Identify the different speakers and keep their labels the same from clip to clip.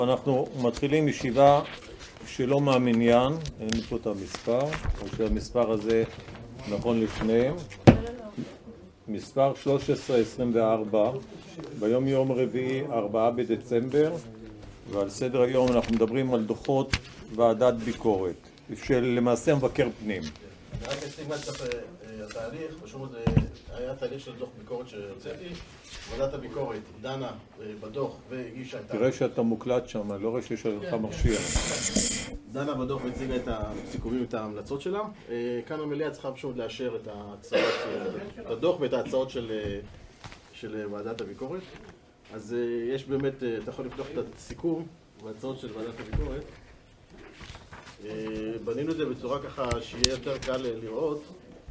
Speaker 1: אנחנו מתחילים ישיבה שלא מהמניין, אין לי פה את המספר, או שהמספר הזה נכון לשניהם. מספר 1324, ביום יום רביעי 4 בדצמבר, ועל סדר היום אנחנו מדברים על דוחות ועדת ביקורת, של למעשה מבקר פנים.
Speaker 2: אני רק אסתיגמט צריך התהליך, פשוט היה תהליך של דוח ביקורת שהוצאתי, ועדת הביקורת דנה בדוח והגישה את
Speaker 1: תראה שאתה מוקלט שם, לא רואה שיש לך מכשיר.
Speaker 2: דנה בדוח והציגה את הסיכומים, את ההמלצות שלה. כאן המליאה צריכה פשוט לאשר את ההצעות, את הדוח ואת ההצעות של ועדת הביקורת. אז יש באמת, אתה יכול לפתוח את הסיכום וההצעות של ועדת הביקורת. בנינו את זה בצורה ככה שיהיה יותר קל לראות.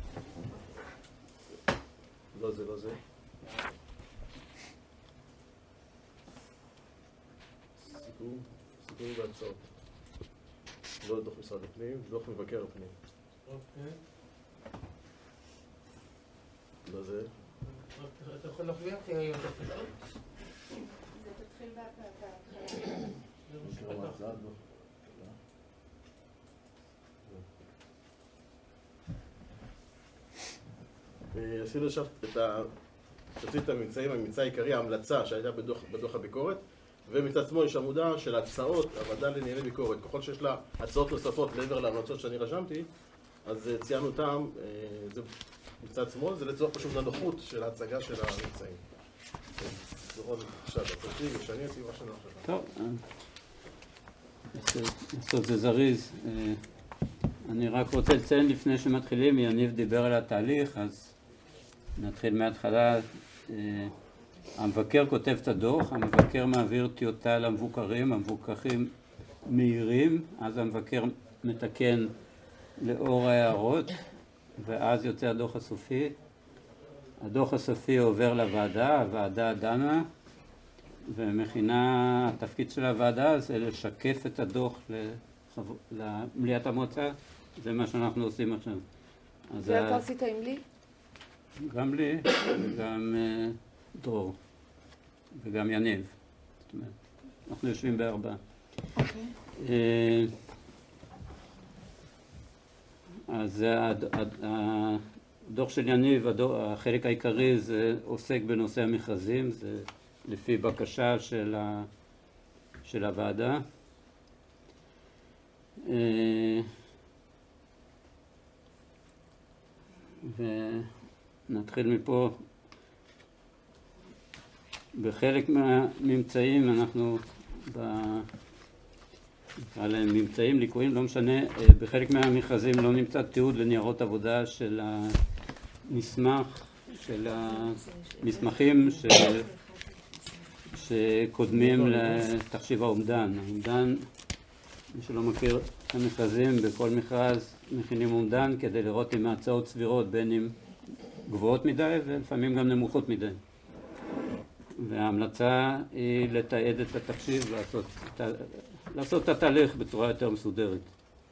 Speaker 2: לא זה, לא זה. סיכום והצעות. לא דוח משרד הפנים, דוח מבקר הפנים.
Speaker 3: אוקיי.
Speaker 2: לא זה.
Speaker 3: אתה יכול להביא אותי היום דוח פשוט?
Speaker 4: זה תתחיל בהתחלה.
Speaker 2: עשינו עכשיו תוציא את הממצאים, הממצא העיקרי, ההמלצה שהייתה בדוח הביקורת, ומצד שמאל יש עמודה של הצעות הוועדה לענייני ביקורת. ככל שיש לה הצעות נוספות מעבר להמלצות שאני רשמתי, אז ציינו אותם, זה מצד שמאל, זה לצורך פשוט לנוחות של ההצגה של הממצאים. דורון, עכשיו, תציג, שאני אציג מה שאני חושב.
Speaker 5: טוב, לעשות זה זריז. אני רק רוצה לציין לפני שמתחילים, יניב דיבר על התהליך, אז נתחיל מההתחלה. המבקר כותב את הדוח, המבקר מעביר טיוטה למבוקרים, המבוקרים מהירים, אז המבקר מתקן לאור ההערות, ואז יוצא הדוח הסופי. הדוח הסופי עובר לוועדה, הוועדה דנה, ומכינה, התפקיד של הוועדה זה לשקף את הדוח למליאת המועצה, זה מה שאנחנו עושים עכשיו.
Speaker 4: זה אתה עשית עם לי?
Speaker 5: גם לי, וגם דרור, וגם יניב. זאת אומרת, אנחנו יושבים בארבעה.
Speaker 4: אוקיי.
Speaker 5: אז הדוח של יניב, החלק העיקרי זה עוסק בנושא המכרזים, זה לפי בקשה של הוועדה. ונתחיל מפה. בחלק מהממצאים אנחנו על ממצאים ליקויים, לא משנה, בחלק מהמכרזים לא נמצא תיעוד לניירות עבודה של המסמך, של המסמכים שקודמים לתחשיב האומדן. האומדן, מי שלא מכיר את המכרזים, בכל מכרז מכינים אומדן כדי לראות אם ההצעות סבירות, בין אם גבוהות מדי ולפעמים גם נמוכות מדי. וההמלצה היא לתעד את התחשיב, לעשות את התהליך בצורה יותר מסודרת.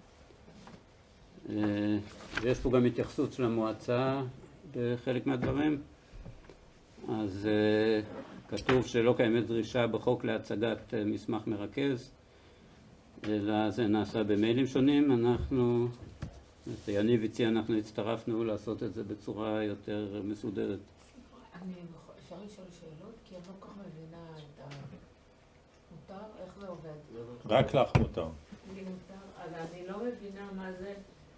Speaker 5: ויש פה גם התייחסות של המועצה בחלק מהדברים. אז כתוב שלא קיימת דרישה בחוק להצגת מסמך מרכז, אלא זה נעשה במיילים שונים. אנחנו, יניב הציע, אנחנו הצטרפנו לעשות את זה בצורה יותר מסודרת.
Speaker 6: אפשר לשאול שאלות? כי אני לא כל כך מבינה את מותר? איך זה עובד?
Speaker 1: רק לך מותר.
Speaker 6: אז אני לא מבינה מה זה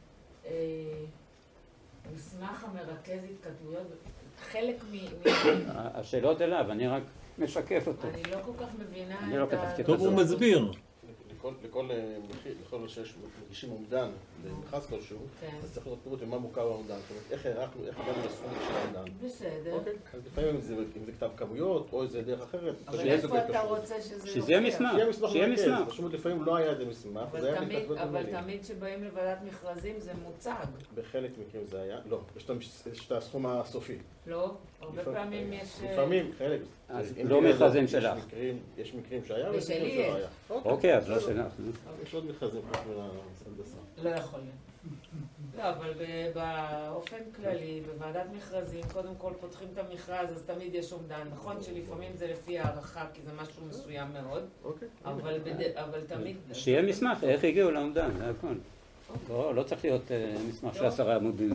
Speaker 6: מסמך המרכז התכתבויות, חלק
Speaker 5: השאלות אליו, אני רק משקף אותו.
Speaker 6: אני לא כל כך מבינה
Speaker 5: אני לא כתבתי.
Speaker 1: טוב, הוא מסביר.
Speaker 2: לכל שיש מגישים אומדן למכרז כלשהו, אז צריך לראות פירוט ממה מוכר האומדן, זאת אומרת, איך הערכנו, איך הגענו לסכום של האומדן.
Speaker 6: בסדר.
Speaker 2: אוקיי, אז לפעמים אם זה כתב כמויות, או איזה דרך אחרת.
Speaker 6: אבל איפה אתה רוצה שזה
Speaker 5: יהיה מסמך? שיהיה מסמך.
Speaker 2: פשוט לפעמים לא היה איזה מסמך.
Speaker 6: אבל תמיד שבאים לוועדת מכרזים זה מוצג.
Speaker 2: בחלק מקרים זה היה, לא, יש את הסכום הסופי.
Speaker 6: לא, הרבה פעמים יש...
Speaker 2: לפעמים, חלק.
Speaker 5: לא מכרזים שלך.
Speaker 2: יש מקרים שהיה
Speaker 6: ושלי
Speaker 2: מקרים שלא היה.
Speaker 5: אוקיי, אז לא שלך.
Speaker 2: יש עוד מכרזים כמו להנדסה.
Speaker 6: לא יכול להיות. לא, אבל באופן כללי, בוועדת מכרזים, קודם כל פותחים את המכרז, אז תמיד יש אומדן. נכון שלפעמים זה לפי הערכה, כי זה משהו מסוים מאוד, אבל תמיד...
Speaker 5: שיהיה מסמך, איך הגיעו לאומדן, זה הכל. לא צריך להיות מסמך של 10 עמודים.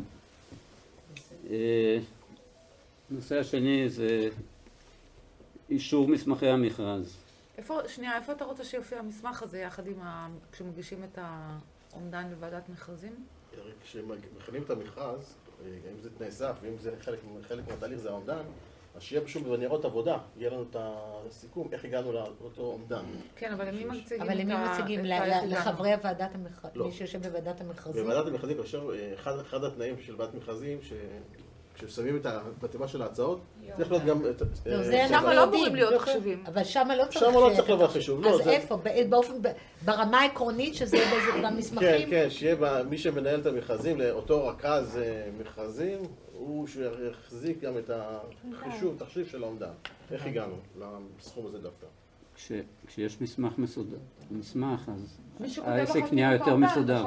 Speaker 5: הנושא השני זה אישור מסמכי המכרז.
Speaker 4: איפה אתה רוצה שיופיע המסמך הזה יחד עם כשמגישים את האומדן לוועדת מכרזים?
Speaker 2: כשמכינים את המכרז, אם זה תנאי סף ואם זה חלק מהתהליך זה האומדן, אז שיהיה פשוט בניירות עבודה, יהיה לנו את הסיכום איך הגענו לאותו אומדן.
Speaker 4: כן, אבל למי מציגים
Speaker 7: אבל למי מציגים? לחברי הוועדת המכרזים? מי שיושב בוועדת המכרזים?
Speaker 2: בוועדת המכרזים, כאשר אחד התנאים של ועדת מכרזים, כששמים את התיבה של ההצעות, צריך להיות גם...
Speaker 4: שם לא אמורים להיות חשובים.
Speaker 7: אבל שם לא צריך...
Speaker 2: שם לא צריך לבוא חישוב.
Speaker 7: אז איפה? ברמה העקרונית שזה יהיה במסמכים?
Speaker 2: כן, שיהיה מי שמנהל את המכרזים, לאותו רכז מכרזים, הוא שיחזיק גם את החישוב, תחשיב של האומדן. איך הגענו לסכום הזה דווקא?
Speaker 5: כשיש מסמך, אז העסק נהיה יותר מסודר.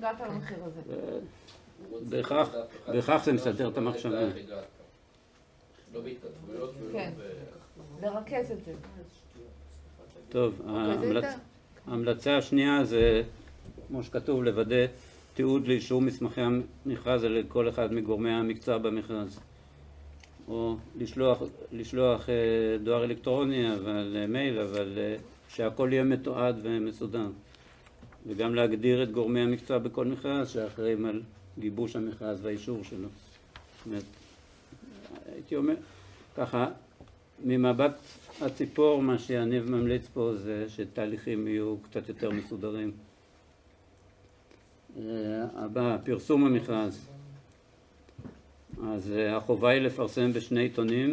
Speaker 5: בהכרח זה מסדר את המחשבה.
Speaker 8: לא בהתכתבויות ולא
Speaker 4: כן, לרכז את זה.
Speaker 5: טוב, ההמלצה השנייה זה, כמו שכתוב, לוודא תיעוד לאישור מסמכי המכרז על כל אחד מגורמי המקצוע במכרז. או לשלוח דואר אלקטרוני, אבל מייל, אבל שהכל יהיה מתועד ומסודר. וגם להגדיר את גורמי המקצוע בכל מכרז שאחראים על גיבוש המכרז והאישור שלו. זאת אומרת, הייתי אומר, ככה, ממבט הציפור, מה שיניב ממליץ פה זה שתהליכים יהיו קצת יותר מסודרים. הבא, פרסום המכרז. אז החובה היא לפרסם בשני עיתונים.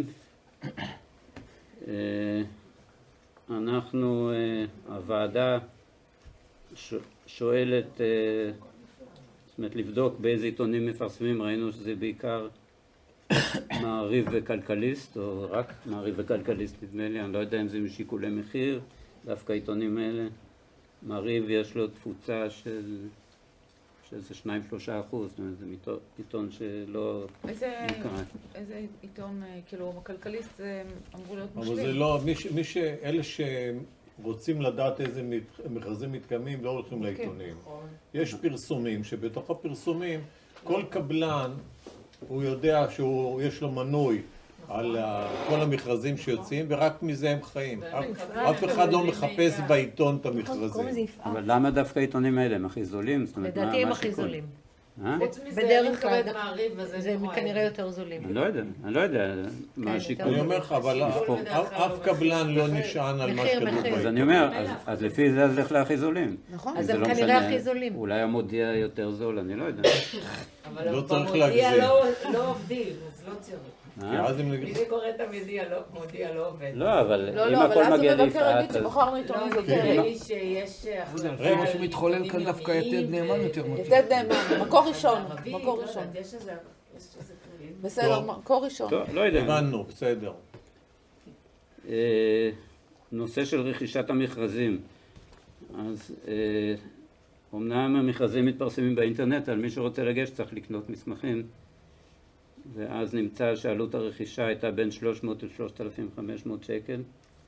Speaker 5: אנחנו, הוועדה שואלת, זאת אומרת, לבדוק באיזה עיתונים מפרסמים. ראינו שזה בעיקר מעריב וכלכליסט, או רק מעריב וכלכליסט, נדמה לי, אני לא יודע אם זה משיקולי מחיר, דווקא העיתונים האלה. מעריב יש לו תפוצה שזה 2-3%, זאת אומרת, זה עיתון שלא נקרא.
Speaker 4: איזה עיתון, כאילו, הכלכליסט זה אמור להיות משלים.
Speaker 1: אבל זה לא, אלה שרוצים לדעת איזה מכרזים מתקיימים לא הולכים לעיתונים. יש פרסומים, שבתוך הפרסומים כל קבלן הוא יודע שיש לו מנוי על כל המכרזים שיוצאים, ורק מזה הם חיים. אף אחד לא מחפש בעיתון את המכרזים.
Speaker 5: אבל למה דווקא העיתונים האלה? הם הכי זולים?
Speaker 7: לדעתי הם הכי זולים.
Speaker 6: בדרך כלל
Speaker 7: זה כנראה יותר זולים.
Speaker 5: אני לא יודע מה השיקול.
Speaker 1: אני אומר לך, אבל אף קבלן לא נשען על מה שכתוב בעיתון.
Speaker 5: אז אני אומר, אז לפי זה הולך להכי זולים.
Speaker 7: נכון, אז הם כנראה הכי זולים.
Speaker 5: אולי המודיע יותר זול, אני לא יודע.
Speaker 1: לא צריך
Speaker 6: במודיע
Speaker 1: להגזים.
Speaker 6: לא עובדים, אז לא צריך. מי שקורא את המודיע לא עובד.
Speaker 5: לא, אבל אם
Speaker 4: אבל
Speaker 5: הכל
Speaker 4: אז הוא
Speaker 5: מגיע
Speaker 4: מבקר
Speaker 5: ליפעת,
Speaker 4: להגיד שבחרנו עיתונים יותר.
Speaker 6: נראה לי שיש
Speaker 3: רגע, מה שמתחולל כאן דווקא יתד נאמן יותר מתאים.
Speaker 4: יתד נאמן, מקור ראשון. מקור ראשון.
Speaker 6: יש איזה כללים.
Speaker 4: בסדר, מקור ראשון.
Speaker 5: לא יודע.
Speaker 1: הבנו, בסדר.
Speaker 5: נושא של רכישת המכרזים. אז אמנם המכרזים מתפרסמים באינטרנט, על מי שרוצה לגשת צריך לקנות מסמכים, ואז נמצא שעלות הרכישה הייתה בין 300 ל-3,500 שקל.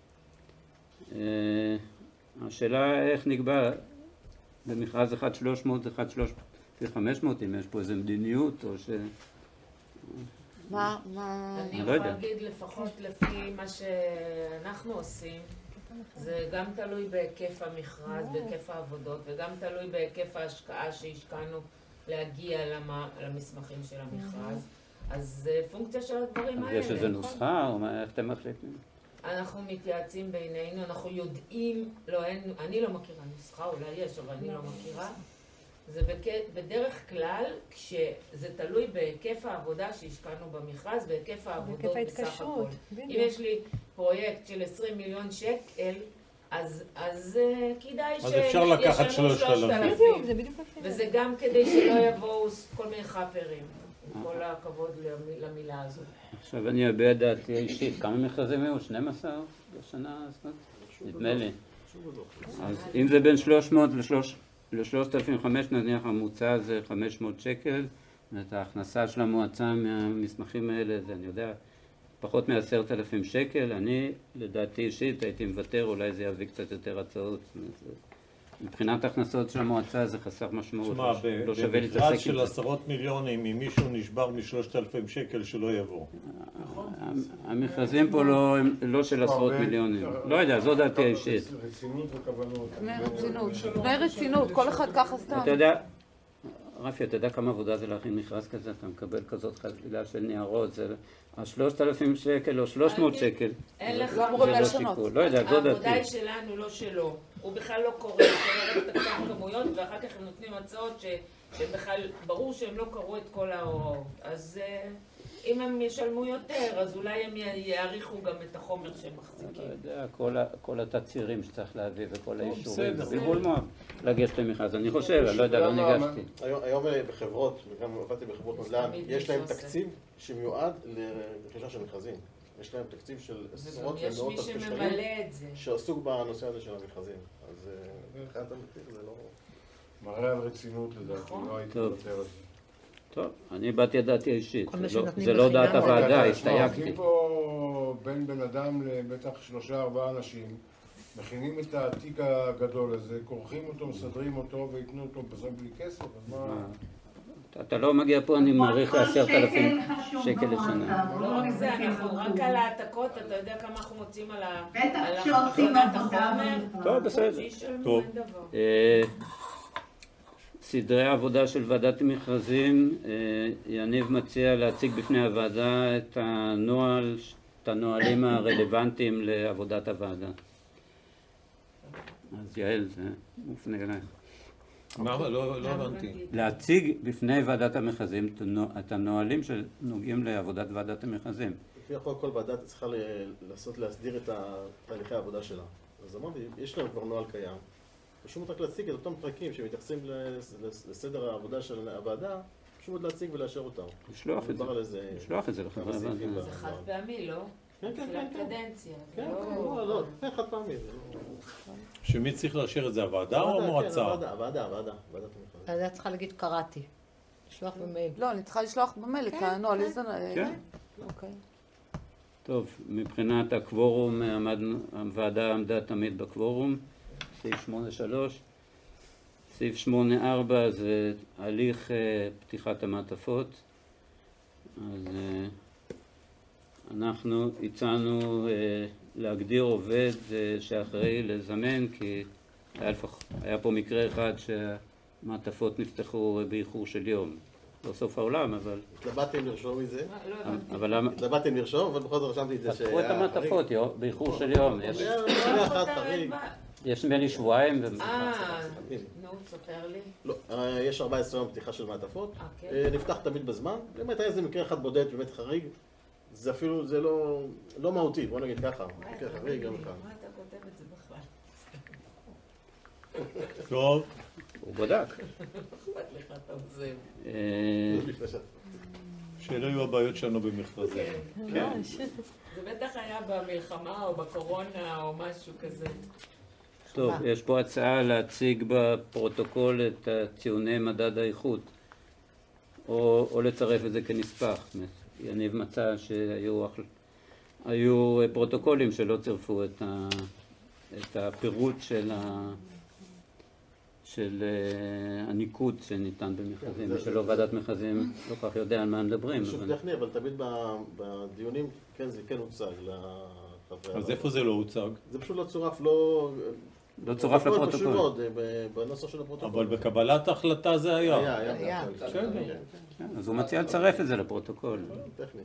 Speaker 5: השאלה איך נקבע במכרז 1,300, 1,500, אם יש פה איזו מדיניות או ש...
Speaker 6: אני יכולה להגיד לפחות לפי מה שאנחנו עושים, זה גם תלוי בהיקף המכרז, בהיקף העבודות, וגם תלוי בהיקף ההשקעה שהשקענו להגיע למסמכים של המכרז. אז זה פונקציה של הדברים האלה.
Speaker 5: יש איזו נוסחה או איך אתם מחליטים?
Speaker 6: אנחנו מתייעצים בינינו, אנחנו יודעים, אני לא מכירה נוסחה, אולי יש, אבל אני לא מכירה. זה בדרך כלל כשזה תלוי בהיקף העבודה שהשקענו במכרז, בהיקף העבודות בסך הכל. אם יש לי פרויקט של 20 מיליון שקל, אז כדאי שישלמו 3,000. וזה גם כדי שלא יבואו כל מיני חאפרים. כל הכבוד למילה הזו.
Speaker 5: עכשיו אני אביע דעתי אישית. כמה מכרזים היו? 12 בשנה הזאת? נדמה לי. אז אם זה בין 300 ל-3,500 ל-3,500 נניח הממוצע זה 500 שקל, ואת ההכנסה של המועצה מהמסמכים האלה זה אני יודע פחות מ10,000 שקל. אני לדעתי אישית הייתי מוותר, אולי זה יביא קצת יותר הצעות. מבחינת הכנסות של המועצה זה חסר משמעות, לא שווה להתעסק עם זה.
Speaker 1: במכרז של עשרות מיליונים, אם מישהו נשבר מ3,000 שקל שלא יבוא.
Speaker 5: המכרזים פה לא של עשרות מיליונים, לא יודע, זו דעתי האישית.
Speaker 9: רצינות וכוונות.
Speaker 4: דמי רצינות, כל אחד ככה סתם.
Speaker 5: אתה יודע, רפי, אתה יודע כמה עבודה זה להכין מכרז כזה? אתה מקבל כזאת חבילה של ניירות, זה 3,000 שקל או 300 שקל.
Speaker 6: אין לך
Speaker 4: אמורים לשנות.
Speaker 5: לא יודע, זו דעתי.
Speaker 6: העבודה היא שלנו, לא שלו. הוא בכלל לא קורא, הוא קורא את הכמויות, ואחר כך הם נותנים הצעות שבכלל ברור שהם לא קראו את כל ההוראות. אז אם הם ישלמו יותר, אז אולי הם יעריכו גם את החומר שהם מחזיקים.
Speaker 5: לא יודע, כל התצהירים שצריך להביא וכל האישורים, בגבול מואב לגשת למכרז. אני חושב, אני לא יודע, לא ניגשתי.
Speaker 2: היום בחברות, וגם עבדתי בחברות נדל"ן, יש להם תקציב שמיועד לרכישה של מכרזים. יש להם תקציב של עשרות ומאות אלפי שקלים שעסוק בנושא הזה של המכרזים. אז מבחינת המחיר זה לא...
Speaker 9: מראה על רצינות לדעתי, לא הייתי יותר על זה.
Speaker 5: טוב, אני באתי את דעתי האישית, זה לא דעת הוועדה, הסתייגתי.
Speaker 9: עובדים פה בין בן אדם לבטח 3-4 אנשים, מכינים את התיק הגדול הזה, כורכים אותו, מסדרים אותו ויתנו אותו בסוף בלי כסף, אז מה...
Speaker 5: אתה לא מגיע פה, אני מעריך 10,000 שקל לשנה.
Speaker 6: לא רק זה, אנחנו רק על העתקות, אתה יודע כמה אנחנו מוצאים על
Speaker 10: בטח שעושים עבודה.
Speaker 5: טוב, בסדר.
Speaker 6: שישלמו, אין דבר.
Speaker 5: סדרי העבודה של ועדת המכרזים, יניב מציע להציג בפני הוועדה את הנהלים הרלוונטיים לעבודת הוועדה. אז יעל, זה מופנה אלייך.
Speaker 1: מה? לא הבנתי.
Speaker 5: להציג בפני ועדת המכרזים את הנהלים שנוגעים לעבודת ועדת המכרזים.
Speaker 2: לפי החוק כל ועדה צריכה להסדיר את תהליכי העבודה שלה. אז אמרתי, יש להם כבר נוהל קיים. פשוט רק להציג את אותם פרקים שמתייחסים לסדר העבודה של הוועדה, פשוט להציג ולאשר אותם.
Speaker 5: לשלוח את זה לחברי הוועדה.
Speaker 6: זה חד פעמי, לא?
Speaker 2: כן, כן,
Speaker 6: תחילת
Speaker 2: כן.
Speaker 6: קדנציה.
Speaker 2: לא, חד פעמי.
Speaker 1: שמי צריך לאשר את זה, הוועדה או המועצה?
Speaker 2: הוועדה.
Speaker 7: הוועדה צריכה להגיד קראתי. לשלוח במייל.
Speaker 4: לא, אני צריכה לשלוח במייל את הנוהל.
Speaker 5: כן.
Speaker 4: אוקיי.
Speaker 5: טוב, מבחינת הקוורום, הוועדה עמדה תמיד בקוורום. סעיף 8.3. סעיף 8.4 זה הליך פתיחת המעטפות. אז אנחנו הצענו להגדיר עובד שאחראי לזמן, כי היה פה מקרה אחד שהמעטפות נפתחו באיחור של יום. לא סוף העולם, אבל...
Speaker 2: התלבטתם לרשום את זה?
Speaker 5: אבל למה...
Speaker 2: התלבטתם לרשום, אבל בכל זאת רשמתי את זה
Speaker 5: פתחו את המעטפות באיחור של יום. יש נדמה לי שבועיים.
Speaker 6: נו, תספר לי.
Speaker 2: לא, יש 14 יום פתיחה של מעטפות. נפתח תמיד בזמן. באמת היה איזה מקרה אחד בודד, באמת חריג. זה אפילו, זה לא מהותי, בוא נגיד ככה. מקרה חריג גם אחד.
Speaker 6: מה אתה כותב את זה בכלל?
Speaker 1: טוב.
Speaker 5: הוא בדק.
Speaker 1: שאלה היו הבעיות שלנו במכרזים.
Speaker 6: כן. זה בטח היה במלחמה או בקורונה או משהו כזה.
Speaker 5: טוב, יש פה הצעה להציג בפרוטוקול את ציוני מדד האיכות, או לצרף את זה כנספח. יניב מצא שהיו פרוטוקולים שלא צירפו את הפירוט של הניקוד שניתן במכרזים, ושלא ועדת מכרזים לא כך יודע על מה מדברים.
Speaker 2: זה שוב טכני, אבל תמיד בדיונים זה כן הוצג לחברי.
Speaker 1: אז איפה זה לא הוצג?
Speaker 2: זה פשוט לא צורף,
Speaker 5: לא צורף לפרוטוקול.
Speaker 2: בנוסח של הפרוטוקול.
Speaker 1: אבל בקבלת ההחלטה זה היה.
Speaker 2: היה.
Speaker 5: אז הוא מציע לצרף את זה לפרוטוקול.
Speaker 2: טכני.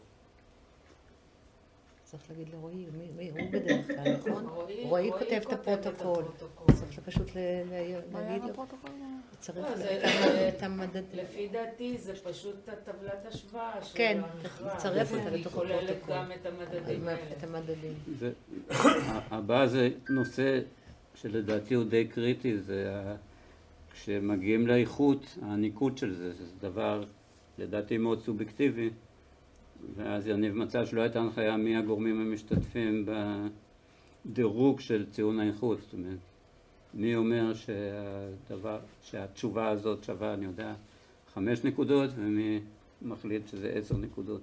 Speaker 7: צריך להגיד לרועי, הוא בדרך כלל, נכון? רועי כותב את הפרוטוקול. צריך פשוט להגיד לו. צריך את המדד.
Speaker 6: לפי דעתי זה פשוט טבלת השוואה של
Speaker 7: כן,
Speaker 6: המכרז.
Speaker 7: תצרף אותה לתוך הפרוטוקול.
Speaker 6: היא כוללת גם את המדדים האלה.
Speaker 7: את המדדים.
Speaker 5: הבא זה נושא שלדעתי הוא די קריטי, זה כשמגיעים לאיכות, הניקוד של זה, זה דבר לדעתי מאוד סובייקטיבי, ואז יניב מצא שלא הייתה הנחיה מי הגורמים המשתתפים בדירוג של ציון האיכות. זאת אומרת, מי אומר שהתשובה הזאת שווה, אני יודע, 5 נקודות, ומי מחליט שזה 10 נקודות.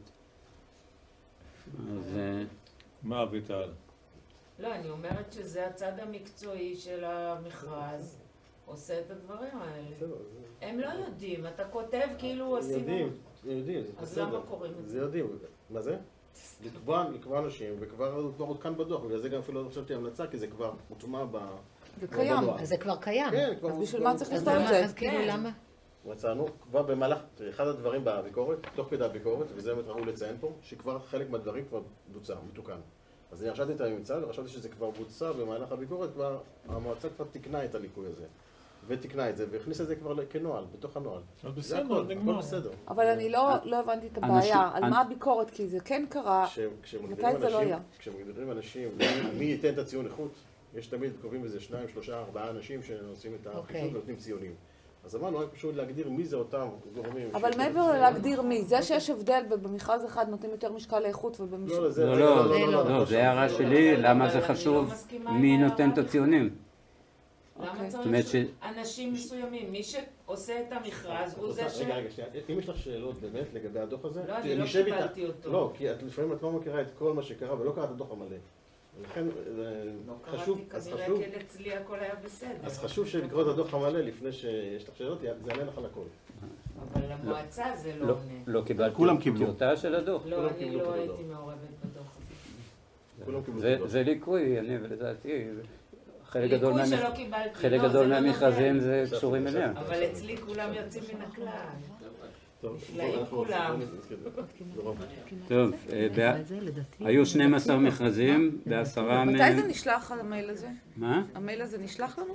Speaker 5: אז...
Speaker 1: מה אביטל?
Speaker 6: לא, אני אומרת שזה הצד המקצועי של המכרז עושה את הדברים האלה. הם לא יודעים, אתה כותב כאילו עשינו...
Speaker 2: יודעים,
Speaker 6: אז למה קוראים את זה?
Speaker 2: זה יודעים. מה זה? לקבוע אנשים, וכבר עודכן בדוח, בגלל זה גם אפילו לא חשבתי המלצה, כי זה כבר מוטמע
Speaker 4: זה קיים.
Speaker 7: אז זה כבר קיים.
Speaker 2: כן, כבר...
Speaker 4: אז בשביל מה צריך לכתוב את זה?
Speaker 7: אז כאילו למה?
Speaker 2: מצאנו, כבר במהלך, אחד הדברים בביקורת, תוך כדי הביקורת, וזה באמת ראוי לציין פה, שכבר חלק מהדברים כבר בוצע, מתוקן. אז אני רשמתי את הממצא, וחשבתי שזה כבר בוצע במהלך הביקורת, כבר המועצה כבר תקנה את הליקוי הזה. ותקנה את זה, והכניסה את זה כבר כנוהל, בתוך הנוהל.
Speaker 1: זה הכל,
Speaker 2: הכל בסדר.
Speaker 4: אבל אני לא הבנתי את הבעיה, על מה הביקורת, כי זה כן קרה, מתי זה לא היה?
Speaker 2: כשמגדירים אנשים, מי ייתן את הציון איכות, יש תמיד קובעים איזה 2, 3, 4 אנשים שעושים את החישוב ונותנים ציונים. אז אמרנו, רק פשוט להגדיר מי זה אותם גורמים.
Speaker 4: אבל מעבר להגדיר מי, זה שיש הבדל במכרז אחד נותנים יותר משקל לאיכות ובמשקל...
Speaker 5: לא, זה הערה שלי, למה זה חשוב, מי נותן את הציונים.
Speaker 6: למה צריך אנשים מסוימים? מי שעושה את המכרז הוא זה ש...
Speaker 2: רגע, אם יש לך שאלות באמת לגבי הדוח הזה...
Speaker 6: לא, אני לא קיבלתי אותו.
Speaker 2: לא, כי לפעמים את לא מכירה את כל מה שקרה ולא קראת את הדוח המלא. לכן חשוב...
Speaker 6: כנראה כי אצלי הכל היה בסדר.
Speaker 2: אז חשוב שלקרוא את הדוח המלא לפני שיש לך שאלות, זה יענה לך על הכל.
Speaker 6: אבל למועצה זה לא עונה.
Speaker 5: לא קיבלתי טיוטה של הדוח?
Speaker 6: לא, אני לא הייתי מעורבת בדוח.
Speaker 2: כולם קיבלו את הדוח.
Speaker 5: זה ליקוי, אני ולדעתי... חלק
Speaker 6: לא,
Speaker 5: גדול
Speaker 6: לא
Speaker 5: מהמכרזים זה קשורים אליה.
Speaker 6: אבל אצלי כולם יוצאים מן הכלל. נפלאים כולם.
Speaker 5: טוב, היו 12 מכרזים, ב10 מהם...
Speaker 4: מתי זה נשלח המייל הזה?
Speaker 5: מה?
Speaker 4: המייל הזה נשלח לנו?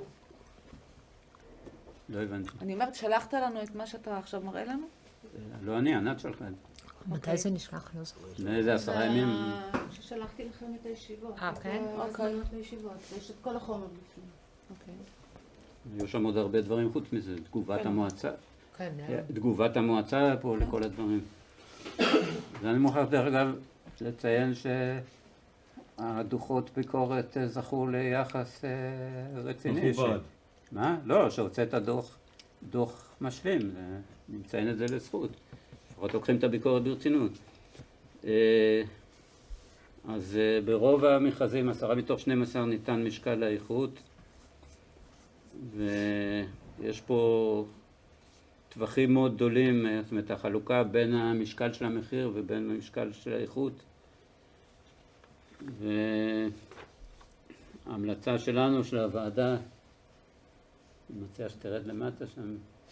Speaker 5: לא הבנתי.
Speaker 4: אני אומרת, שלחת לנו את מה שאתה עכשיו מראה לנו?
Speaker 5: לא אני, ענת שלחה.
Speaker 7: מתי זה נשלח? לא זוכרת.
Speaker 5: לאיזה 10 ימים?
Speaker 10: ששלחתי לכם את הישיבות.
Speaker 7: כן?
Speaker 10: הזמנות לישיבות. יש את כל החומר בפנים.
Speaker 5: היו שם עוד הרבה דברים חוץ מזה, תגובת המועצה.
Speaker 7: כן,
Speaker 5: תגובת המועצה פה לכל הדברים. ואני מוכרח דרך אגב לציין שהדוחות ביקורת זכו ליחס רציני.
Speaker 1: מכובד.
Speaker 5: מה? לא, שהוצאת דוח משלים, נציין את זה לזכות. לפחות לוקחים את הביקורת ברצינות. אז ברוב המכרזים 10 מתוך 12 ניתן משקל לאיכות, ויש פה טווחים מאוד גדולים, זאת אומרת החלוקה בין המשקל של המחיר ובין המשקל של האיכות. וההמלצה שלנו, של הוועדה, אני מציע שתרד למטה שם.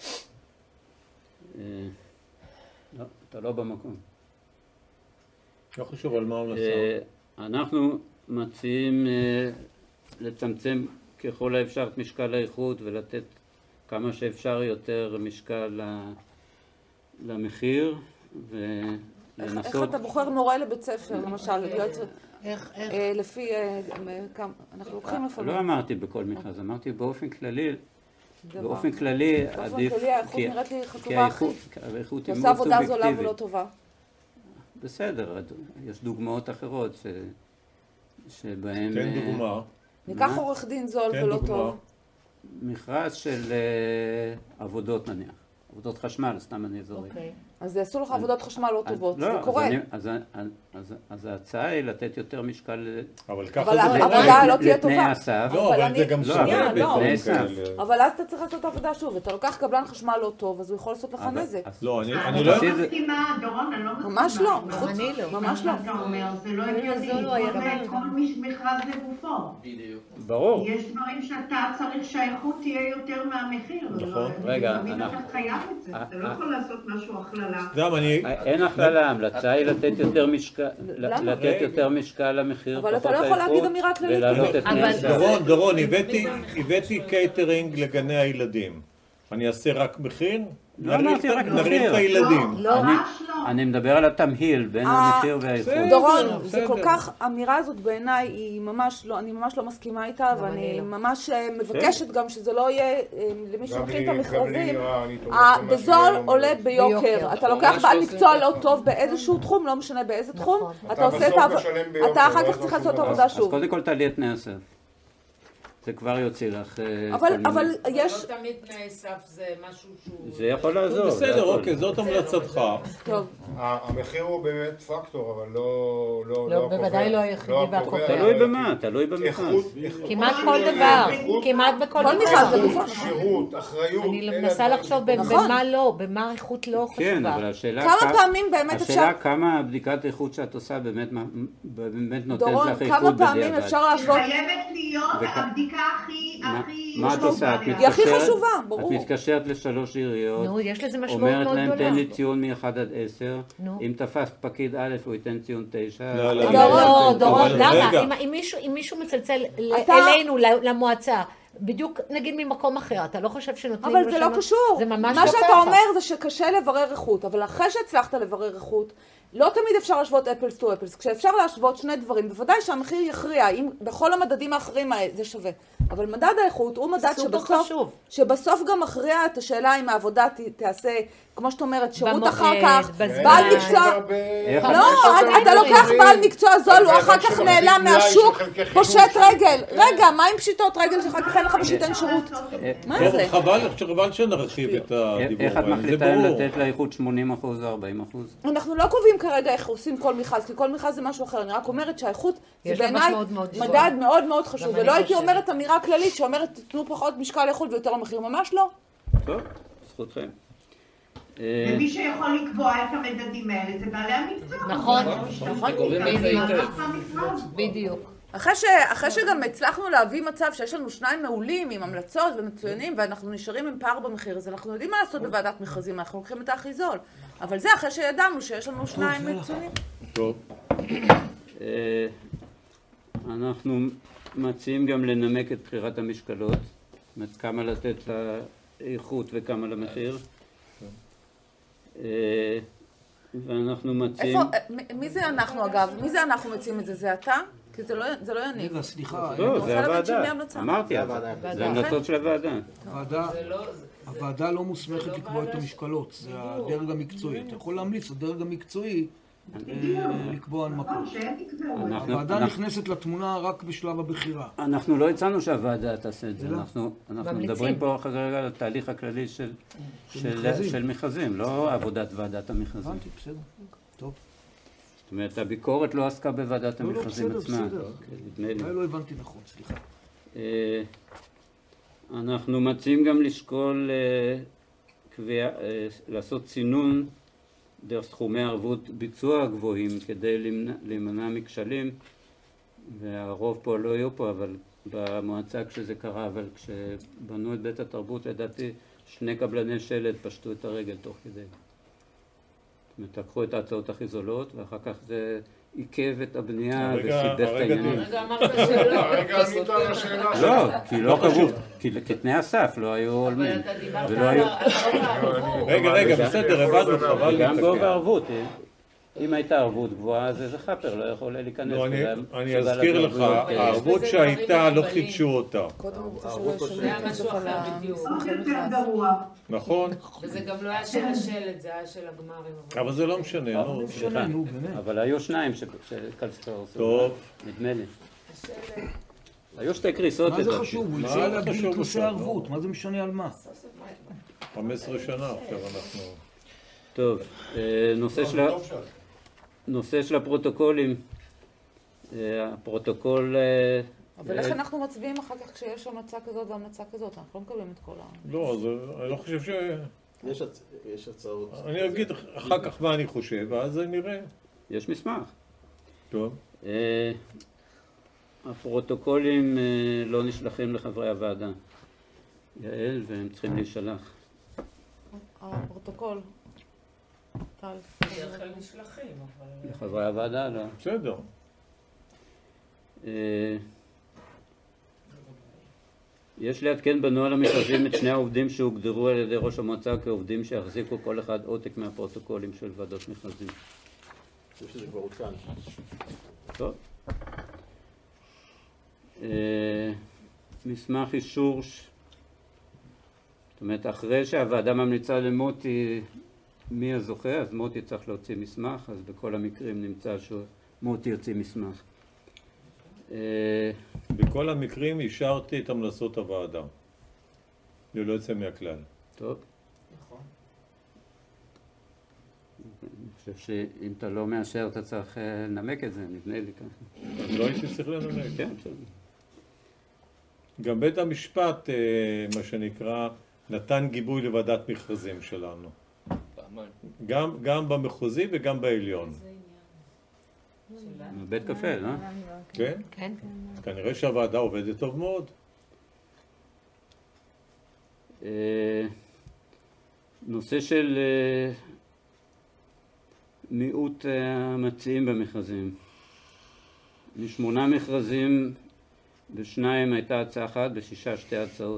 Speaker 5: לא, אתה לא במקום.
Speaker 1: לא חשוב על מה הוא נסע.
Speaker 5: אנחנו מציעים לצמצם ככל האפשר את משקל האיכות ולתת כמה שאפשר יותר משקל למחיר ולנסות...
Speaker 4: איך אתה בוחר מורה לבית ספר, למשל, לפי... אנחנו לוקחים לפעמים.
Speaker 5: לא אמרתי בכל מכרז, אמרתי באופן כללי. באופן כללי עדיף...
Speaker 4: באופן כללי האיכות נראית לי חשובה הכי.
Speaker 5: האיכות היא
Speaker 4: עושה
Speaker 5: מאוד
Speaker 4: עבודה זולה
Speaker 5: סובייקטיבית.
Speaker 4: ולא טובה.
Speaker 5: בסדר, יש דוגמאות אחרות שבהן...
Speaker 1: תן דוגמה.
Speaker 4: ניקח עורך דין זול ולא טוב.
Speaker 5: מכרז של עבודות נניח, עבודות חשמל, סתם אני זורק.
Speaker 4: אז יעשו לך עבודות חשמל לא טובות, זה קורה.
Speaker 5: אז ההצעה היא לתת יותר משקל...
Speaker 1: אבל ככה זה
Speaker 4: העבודה לא תהיה טובה.
Speaker 5: לתנאי הסף.
Speaker 1: לא, אבל זה גם שווה בתנאי סף.
Speaker 4: אבל אז אתה צריך לעשות עבודה שוב, אתה לוקח קבלן חשמל לא טוב, אז הוא יכול לעשות לך נזק.
Speaker 1: לא, אני
Speaker 10: לא... לא מסכימה, דורון, אני לא מסכימה.
Speaker 4: ממש לא.
Speaker 7: אני לא.
Speaker 4: ממש לא.
Speaker 10: אתה אומר, זה לא הגיוני, כל מכרז לגופו.
Speaker 5: ברור.
Speaker 10: יש דברים שאתה צריך שהאיכות תהיה יותר מהמחיר.
Speaker 1: נכון.
Speaker 5: רגע,
Speaker 10: אתה חייב את זה, אתה לא יכול לעשות משהו הכללה.
Speaker 5: אין הכללה, ההמלצה היא לתת יותר משקל למחיר,
Speaker 4: אבל אתה לא יכול להגיד אמירה כללית.
Speaker 5: ולהעלות את תנאי הסף.
Speaker 1: דורון, הבאתי קייטרינג לגני הילדים. אני אעשה רק מחיר?
Speaker 5: לא אמרתי רק מחיר.
Speaker 1: נריד את הילדים.
Speaker 10: ממש לא.
Speaker 5: אני מדבר על התמהיל בין המחיר והאיכות.
Speaker 4: דורון, זה כל כך, האמירה הזאת בעיניי היא ממש לא, אני ממש לא מסכימה איתה, ואני ממש מבקשת גם שזה לא יהיה, למי שמכין את המכרזים, בזול עולה ביוקר. אתה לוקח בעל מקצוע לא טוב באיזשהו תחום, לא משנה באיזה תחום, אתה עושה את העבודה, אתה אחר כך צריך לעשות את העבודה שוב.
Speaker 5: אז קודם כל תעלי את תנאי הסף. זה כבר יוציא לך...
Speaker 4: אבל יש...
Speaker 6: לא תמיד תנאי סף זה משהו שהוא...
Speaker 5: זה יכול לעזור.
Speaker 1: בסדר, אוקיי, זאת המלצתך.
Speaker 4: טוב.
Speaker 9: המחיר הוא באמת פקטור, אבל לא...
Speaker 7: בוודאי לא היחידי והקובע.
Speaker 5: תלוי במה, תלוי במכרז.
Speaker 7: כמעט כל דבר, כמעט בכל דבר.
Speaker 9: שירות, אחריות.
Speaker 7: אני מנסה לחשוב במה לא, במה איכות לא חשובה.
Speaker 5: כן, אבל השאלה...
Speaker 4: כמה פעמים באמת אפשר...
Speaker 5: השאלה כמה בדיקת איכות שאת עושה באמת נותנת לך איכות בדיעבד.
Speaker 4: כמה פעמים אפשר להשוות...
Speaker 10: חייבת להיות הבדיקה הכי...
Speaker 5: מה את עושה?
Speaker 4: היא הכי חשובה, ברור.
Speaker 5: את מתקשרת ל3 עיריות,
Speaker 7: נו, יש לזה משמעות מאוד
Speaker 5: אומרת
Speaker 7: גדולה.
Speaker 5: להם תן לי ציון מ-1 עד 10, אם תפס פקיד א' הוא ייתן ציון 9.
Speaker 7: דורון, למה? אם מישהו מצלצל אלינו, למועצה, בדיוק נגיד ממקום אחר, אתה לא חושב שנותנים...
Speaker 4: אבל זה לא קשור.
Speaker 7: זה ממש לא
Speaker 4: מה
Speaker 7: ככה.
Speaker 4: שאתה אומר זה שקשה לברר איכות, אבל אחרי שהצלחת לברר איכות, לא תמיד אפשר להשוות אפלס טו אפלס. כשאפשר להשוות שני דברים, בוודאי שהמחיר יכריע, אם בכל המדדים האחרים זה שווה. אבל מדד האיכות הוא מדד שבסוף גם מכריע את השאלה אם העבודה תעשה, כמו שאת אומרת, שירות אחר כך, בעל מקצוע... לא, אתה לוקח בעל מקצוע זול, הוא אחר כך נעלם מהשוק, פושט רגל. רגע, מה עם פשיטות רגל שאחר כך אין לך שייתן שירות? מה זה?
Speaker 1: חבל שנרחיב את הדיבור.
Speaker 5: איך את מחליטה אם לתת לאיכות 80% או 40%?
Speaker 4: אנחנו לא קובעים כרגע איך עושים כל מכרז, כי כל מכרז זה משהו אחר. אני רק אומרת שהאיכות זה בעיניי מדד מאוד מאוד חשוב, ולא הייתי אומרת אמירה כללית שאומרת תתנו פחות משקל איכות ויותר המחיר, ממש לא.
Speaker 5: טוב, זכותכם.
Speaker 10: ומי שיכול לקבוע את המדדים האלה זה בעלי המקצוע.
Speaker 7: נכון,
Speaker 10: בדיוק.
Speaker 4: אחרי שגם הצלחנו להביא מצב שיש לנו 2 מעולים עם המלצות ומצוינים ואנחנו נשארים עם פער במחיר, אז אנחנו יודעים מה לעשות בוועדת מכרזים, אנחנו לוקחים את הכי זול. אבל זה אחרי שידענו שיש לנו 2 מצוינים.
Speaker 1: טוב.
Speaker 5: אנחנו מציעים גם לנמק את בחירת המשקלות, זאת אומרת כמה לתת לאיכות וכמה למחיר. ואנחנו מציעים...
Speaker 4: מי זה אנחנו אגב? מי זה אנחנו מציעים את זה? זה אתה? כי זה לא יניב.
Speaker 3: רגע, סליחה.
Speaker 5: לא, זה הוועדה. אמרתי, זה המלצות של הוועדה.
Speaker 3: הוועדה לא מוסמכת לקבוע את המשקלות, זה הדרג המקצועי. אתה יכול להמליץ לדרג המקצועי לקבוע הנמקות. הוועדה נכנסת לתמונה רק בשלב הבחירה.
Speaker 5: אנחנו לא הצענו שהוועדה תעשה את זה, אנחנו מדברים פה כרגע על התהליך הכללי של מכרזים, לא עבודת ועדת המכרזים.
Speaker 3: הבנתי, בסדר, טוב.
Speaker 5: זאת אומרת, הביקורת לא עסקה בוועדת המכרזים עצמה.
Speaker 3: לא, בסדר. לא הבנתי נכון, סליחה.
Speaker 5: אנחנו מציעים גם לשקול לעשות צינון דרך סכומי ערבות ביצוע גבוהים כדי להימנע מכשלים, והרוב פה לא יהיו פה, אבל במועצה כשזה קרה, אבל כשבנו את בית התרבות לדעתי 2 קבלני שלט פשטו את הרגל תוך כדי. לקחו את ההצעות הכי זולות ואחר כך זה עיכב את הבנייה וסיבך את העניינים.
Speaker 6: הרגע אמרת שלא.
Speaker 9: הרגע ענית על השאלה שלו.
Speaker 5: לא, כי לא קבעו, כי תנאי הסף לא היו הולמים.
Speaker 6: אבל אתה דיברת על הערבות.
Speaker 1: רגע, בסדר, הבנו, חבל.
Speaker 5: גם גובה ערבות, אם הייתה ערבות גבוהה, אז איזה חפר לא יכול להיכנס.
Speaker 1: אני אזכיר לך, הערבות שהייתה לא חידשו אותה.
Speaker 6: זה היה משהו אחר בדיוק.
Speaker 1: נכון.
Speaker 6: וזה גם לא היה של השלט, זה היה של הגמרים.
Speaker 1: אבל זה לא משנה.
Speaker 5: אבל היו 2 שקלסטור.
Speaker 1: טוב.
Speaker 5: נדמה לי. היו 2 קריסות.
Speaker 3: מה זה חשוב? הוא הציע להגדיל את נושא הערבות, מה זה משנה על מה?
Speaker 1: 15 שנה עכשיו אנחנו...
Speaker 5: טוב, נושא של הפרוטוקולים, הפרוטוקול...
Speaker 4: אבל איך אנחנו מצביעים אחר כך כשיש המלצה כזאת והמלצה כזאת? אנחנו לא מקבלים את כל ה...
Speaker 1: לא, אני לא חושב ש...
Speaker 2: יש הצעות.
Speaker 1: אני אגיד אחר כך מה אני חושב, ואז נראה.
Speaker 5: יש מסמך.
Speaker 1: טוב.
Speaker 5: הפרוטוקולים לא נשלחים לחברי הוועדה, יעל, והם צריכים להישלח.
Speaker 4: הפרוטוקול.
Speaker 6: בדרך כלל נשלחים, אבל...
Speaker 5: לחברי הוועדה, לא.
Speaker 1: בסדר.
Speaker 5: יש לעדכן בנוהל המכרזים את 2 העובדים שהוגדרו על ידי ראש המועצה כעובדים שיחזיקו כל אחד עותק מהפרוטוקולים של ועדות מכרזים.
Speaker 2: אני חושב שזה כבר עודכן.
Speaker 5: טוב. מסמך אישור, זאת אומרת, אחרי שהוועדה ממליצה למוטי מי הזוכה, אז מוטי צריך להוציא מסמך, אז בכל המקרים נמצא שמוטי יוציא מסמך.
Speaker 1: בכל המקרים אישרתי את המלצות הוועדה. ללא יוצא מהכלל.
Speaker 5: טוב.
Speaker 6: נכון.
Speaker 5: אני חושב שאם אתה לא מאשר אתה צריך לנמק את זה, נבנה לי ככה.
Speaker 1: לא הייתי צריך לנמק.
Speaker 5: כן, בסדר.
Speaker 1: גם בית המשפט, מה שנקרא, נתן גיבוי לוועדת מכרזים שלנו. גם במחוזי וגם בעליון.
Speaker 5: בית קפה, לא?
Speaker 1: כן?
Speaker 7: כן.
Speaker 1: כנראה שהוועדה עובדת טוב מאוד.
Speaker 5: נושא של מיעוט המציעים במכרזים. מ8 מכרזים, ב2 הייתה הצעה אחת, ב6 2 הצעות.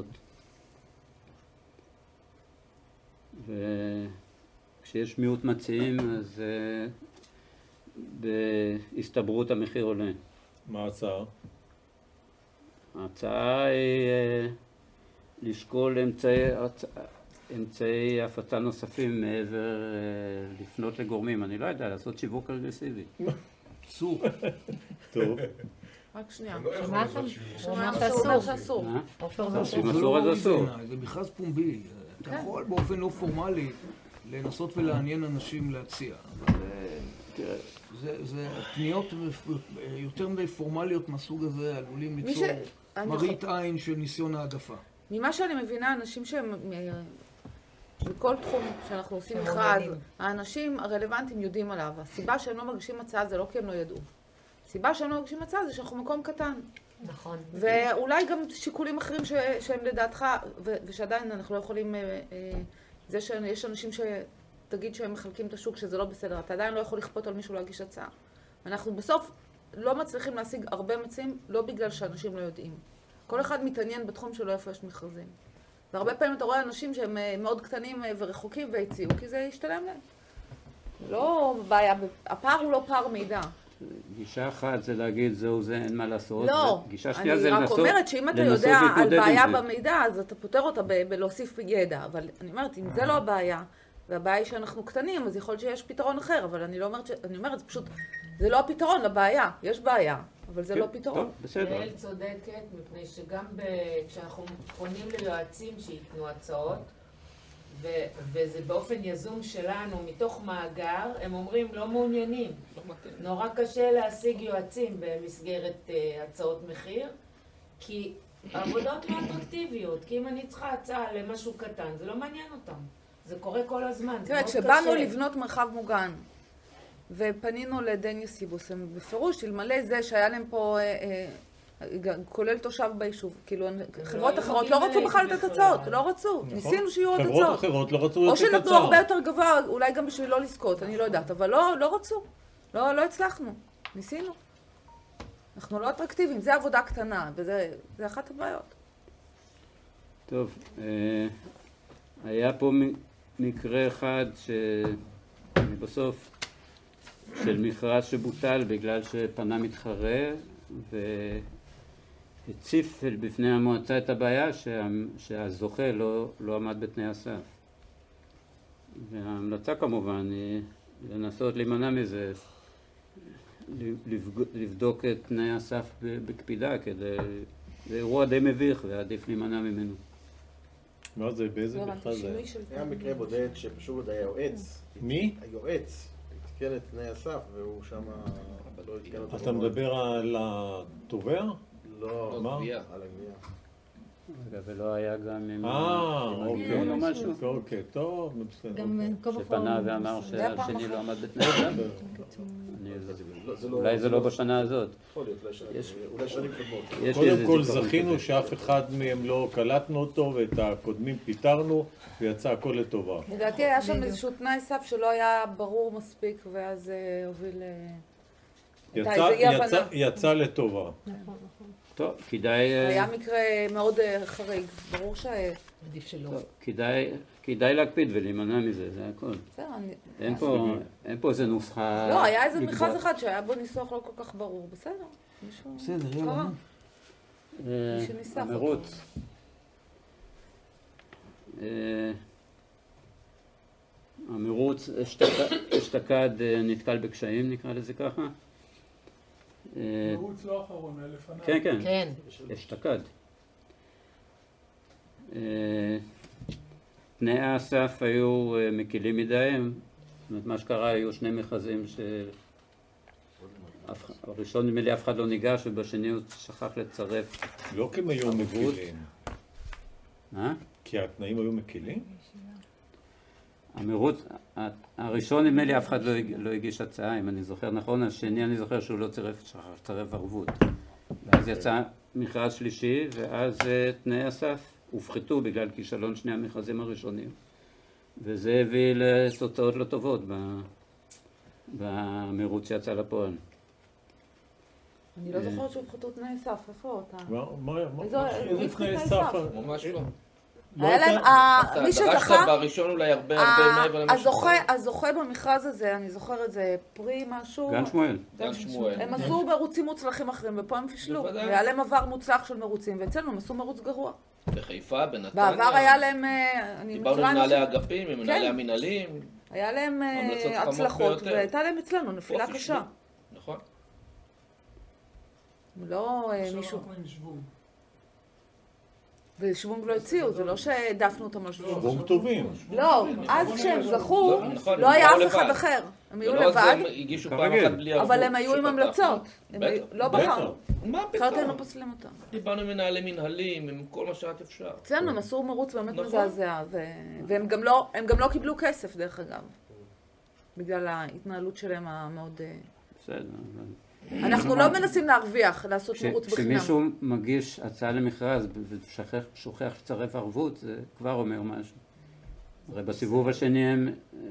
Speaker 5: וכשיש מיעוט מציעים, אז בהסתברות המחיר עולה.
Speaker 1: מה ההצעה?
Speaker 5: ההצעה היא לשקול אמצעי הפצה נוספים מעבר לפנות לגורמים. אני לא יודע, לעשות שיווק אגרסיבי.
Speaker 3: אסור.
Speaker 1: טוב.
Speaker 4: רק שנייה.
Speaker 7: הוא אומר שאסור.
Speaker 5: אם אסור אז אסור.
Speaker 3: זה מכרז פומבי. אתה יכול באופן לא פורמלי לנסות ולעניין אנשים להציע. זה פניות יותר מדי פורמליות מהסוג הזה עלולים ליצור מראית עין של ניסיון העדפה.
Speaker 4: ממה שאני מבינה, אנשים שהם בכל תחום שאנחנו עושים מכרז, האנשים הרלוונטיים יודעים עליו. הסיבה שהם לא מגישים הצעה זה לא כי הם לא ידעו. הסיבה שהם לא מגישים הצעה זה שאנחנו מקום קטן.
Speaker 7: נכון.
Speaker 4: ואולי גם שיקולים אחרים שהם לדעתך, ושעדיין אנחנו לא יכולים, זה שיש אנשים שתגיד שהם מחלקים את השוק שזה לא בסדר, אתה עדיין לא יכול לכפות על מישהו להגיש הצעה. אנחנו בסוף לא מצליחים להשיג הרבה מציעים, לא בגלל שאנשים לא יודעים. כל אחד מתעניין בתחום שלו איפה יש מכרזים. והרבה פעמים אתה רואה אנשים שהם מאוד קטנים ורחוקים והציעו, כי זה ישתלם להם. לא בעיה, הפער הוא לא פער מידע.
Speaker 5: גישה אחת זה להגיד זהו זה, אין מה לעשות.
Speaker 4: לא, אני רק אומרת שאם אתה יודע על בעיה במידע, אז אתה פותר אותה בלהוסיף ידע. אבל אני אומרת, אם זה לא הבעיה, והבעיה היא שאנחנו קטנים, אז יכול להיות שיש פתרון אחר, אבל אני לא אומרת, אני אומרת, זה פשוט, זה לא הפתרון לבעיה. יש בעיה, אבל זה לא פתרון.
Speaker 6: יעל צודקת, מפני שגם כשאנחנו פונים ליועצים שייתנו הצעות, וזה באופן יזום שלנו, מתוך מאגר, הם אומרים לא מעוניינים. נורא קשה להשיג יועצים במסגרת הצעות מחיר, כי העבודות לא אטרקטיביות, כי אם אני צריכה הצעה למשהו קטן, זה לא מעניין אותם. זה קורה כל הזמן, זה מאוד קשה.
Speaker 4: כשבאנו לבנות מרחב מוגן, ופנינו לדניה סיבוס, הם בפירוש, אלמלא זה שהיה להם פה, כולל תושב ביישוב, כאילו חברות אחרות לא רצו בכלל לתת הצעות, לא רצו, ניסינו שיהיו עוד הצעות.
Speaker 1: חברות אחרות לא רצו לתת הצעות.
Speaker 4: או שנתנו הרבה יותר גבוה, אולי גם בשביל לא לזכות, אני לא יודעת, אבל לא רצו, לא הצלחנו, ניסינו. אנחנו לא אטרקטיביים, זה עבודה קטנה, וזה אחת הבעיות.
Speaker 5: טוב, היה פה מקרה אחד בסוף של מכרז שבוטל בגלל שפנה מתחרה והציף בפני המועצה את הבעיה שהזוכה לא עמד בתנאי הסף. וההמלצה כמובן היא לנסות להימנע מזה, לבדוק את תנאי הסף בקפידה, זה אירוע די מביך ועדיף להימנע ממנו.
Speaker 1: מה זה? באיזה מכרז זה?
Speaker 2: היה מקרה בודד שפשוט היה יועץ.
Speaker 1: מי?
Speaker 2: היועץ. התקן את תנאי הסף והוא שם לא התקן אותו.
Speaker 1: אתה מדבר על התובע?
Speaker 2: לא,
Speaker 1: על
Speaker 2: הגבייה.
Speaker 5: רגע, ולא היה גם עם
Speaker 1: אוקיי.
Speaker 5: או משהו?
Speaker 1: אוקיי, טוב, בסדר.
Speaker 5: שפנה ואמר שהשני לא עמד בתנאי הסף? אולי זה לא בשנה הזאת.
Speaker 2: יכול להיות, אולי שנים קודמות.
Speaker 1: קודם כל זכינו שאף אחד מהם לא קלטנו אותו ואת הקודמים פיתרנו ויצא הכל לטובה.
Speaker 4: לדעתי היה שם איזשהו תנאי סף שלא היה ברור מספיק ואז הוביל
Speaker 1: יצא לטובה.
Speaker 5: טוב, כדאי...
Speaker 4: היה מקרה מאוד חריג, ברור
Speaker 7: עדיף שלא.
Speaker 5: כדאי להקפיד ולהימנע מזה, זה הכל. אין פה איזה נוסחה...
Speaker 4: לא, היה איזה מכרז אחד שהיה בו ניסוח לא כל כך ברור, בסדר.
Speaker 3: בסדר, יאללה.
Speaker 5: המרוץ. המרוץ אשתקד נתקל בקשיים, נקרא לזה ככה.
Speaker 11: מרוץ לא אחרון, לפניו.
Speaker 5: כן, כן, אשתקד. תנאי הסף היו מקילים מדי, זאת אומרת, מה שקרה, היו שני מכרזים הראשון נדמה לי אף אחד לא ניגש, ובשני הוא שכח לצרף.
Speaker 1: לא כי הם היו מקילים. כי התנאים היו מקילים?
Speaker 5: המרוץ, הראשון נדמה לי אף אחד לא הגיש הצעה, אם אני זוכר נכון, השני אני זוכר שהוא לא שכח לצרף ערבות. ואז יצא מכרז שלישי, ואז תנאי הסף הופחתו בגלל כישלון שני המכרזים הראשונים. וזה הביא לתוצאות לא טובות במרוץ שיצא לפועל.
Speaker 4: אני לא זוכרת שהופחתו תנאי סף, איפה אותה?
Speaker 1: איזה תנאי סף?
Speaker 8: ממש לא.
Speaker 4: היה להם, מי שזכה,
Speaker 8: דרשת בראשון אולי הרבה מעבר למה
Speaker 4: הזוכה במכרז הזה, אני זוכר את זה, פרי משהו.
Speaker 5: גן שמואל.
Speaker 4: הם עשו מרוצים מוצלחים אחרים, ופה הם פישלו. היה להם עבר מוצלח של מרוצים, ואצלנו הם עשו מרוץ גרוע.
Speaker 8: בחיפה, בנתניה.
Speaker 4: בעבר היה להם,
Speaker 8: דיברנו עם מנהלי האגפים, עם מנהלי המנהלים.
Speaker 4: היה להם הצלחות, והייתה להם אצלנו נפילה קשה.
Speaker 8: נכון.
Speaker 4: לא מישהו... ושוונג לא הציעו, זה לא שהעדפנו אותם על שוונג.
Speaker 1: שוונג טובים.
Speaker 4: לא, אז כשהם זכו, לא היה אף אחד אחר. הם היו לבד, אבל הם היו עם המלצות. לא בחרנו. אחרת היינו פוסלים אותם.
Speaker 8: דיברנו עם מנהלי מנהלים, עם כל מה שאת אפשר.
Speaker 4: אצלנו הם עשו מרוץ באמת מזעזע, והם גם לא קיבלו כסף דרך אגב. בגלל ההתנהלות שלהם המאוד...
Speaker 5: בסדר,
Speaker 4: אנחנו לא מנסים להרוויח, לעשות מרוץ בחינם.
Speaker 5: כשמישהו מגיש הצעה למכרז ושוכח לצרף ערבות, זה כבר אומר משהו. הרי בסיבוב השני הם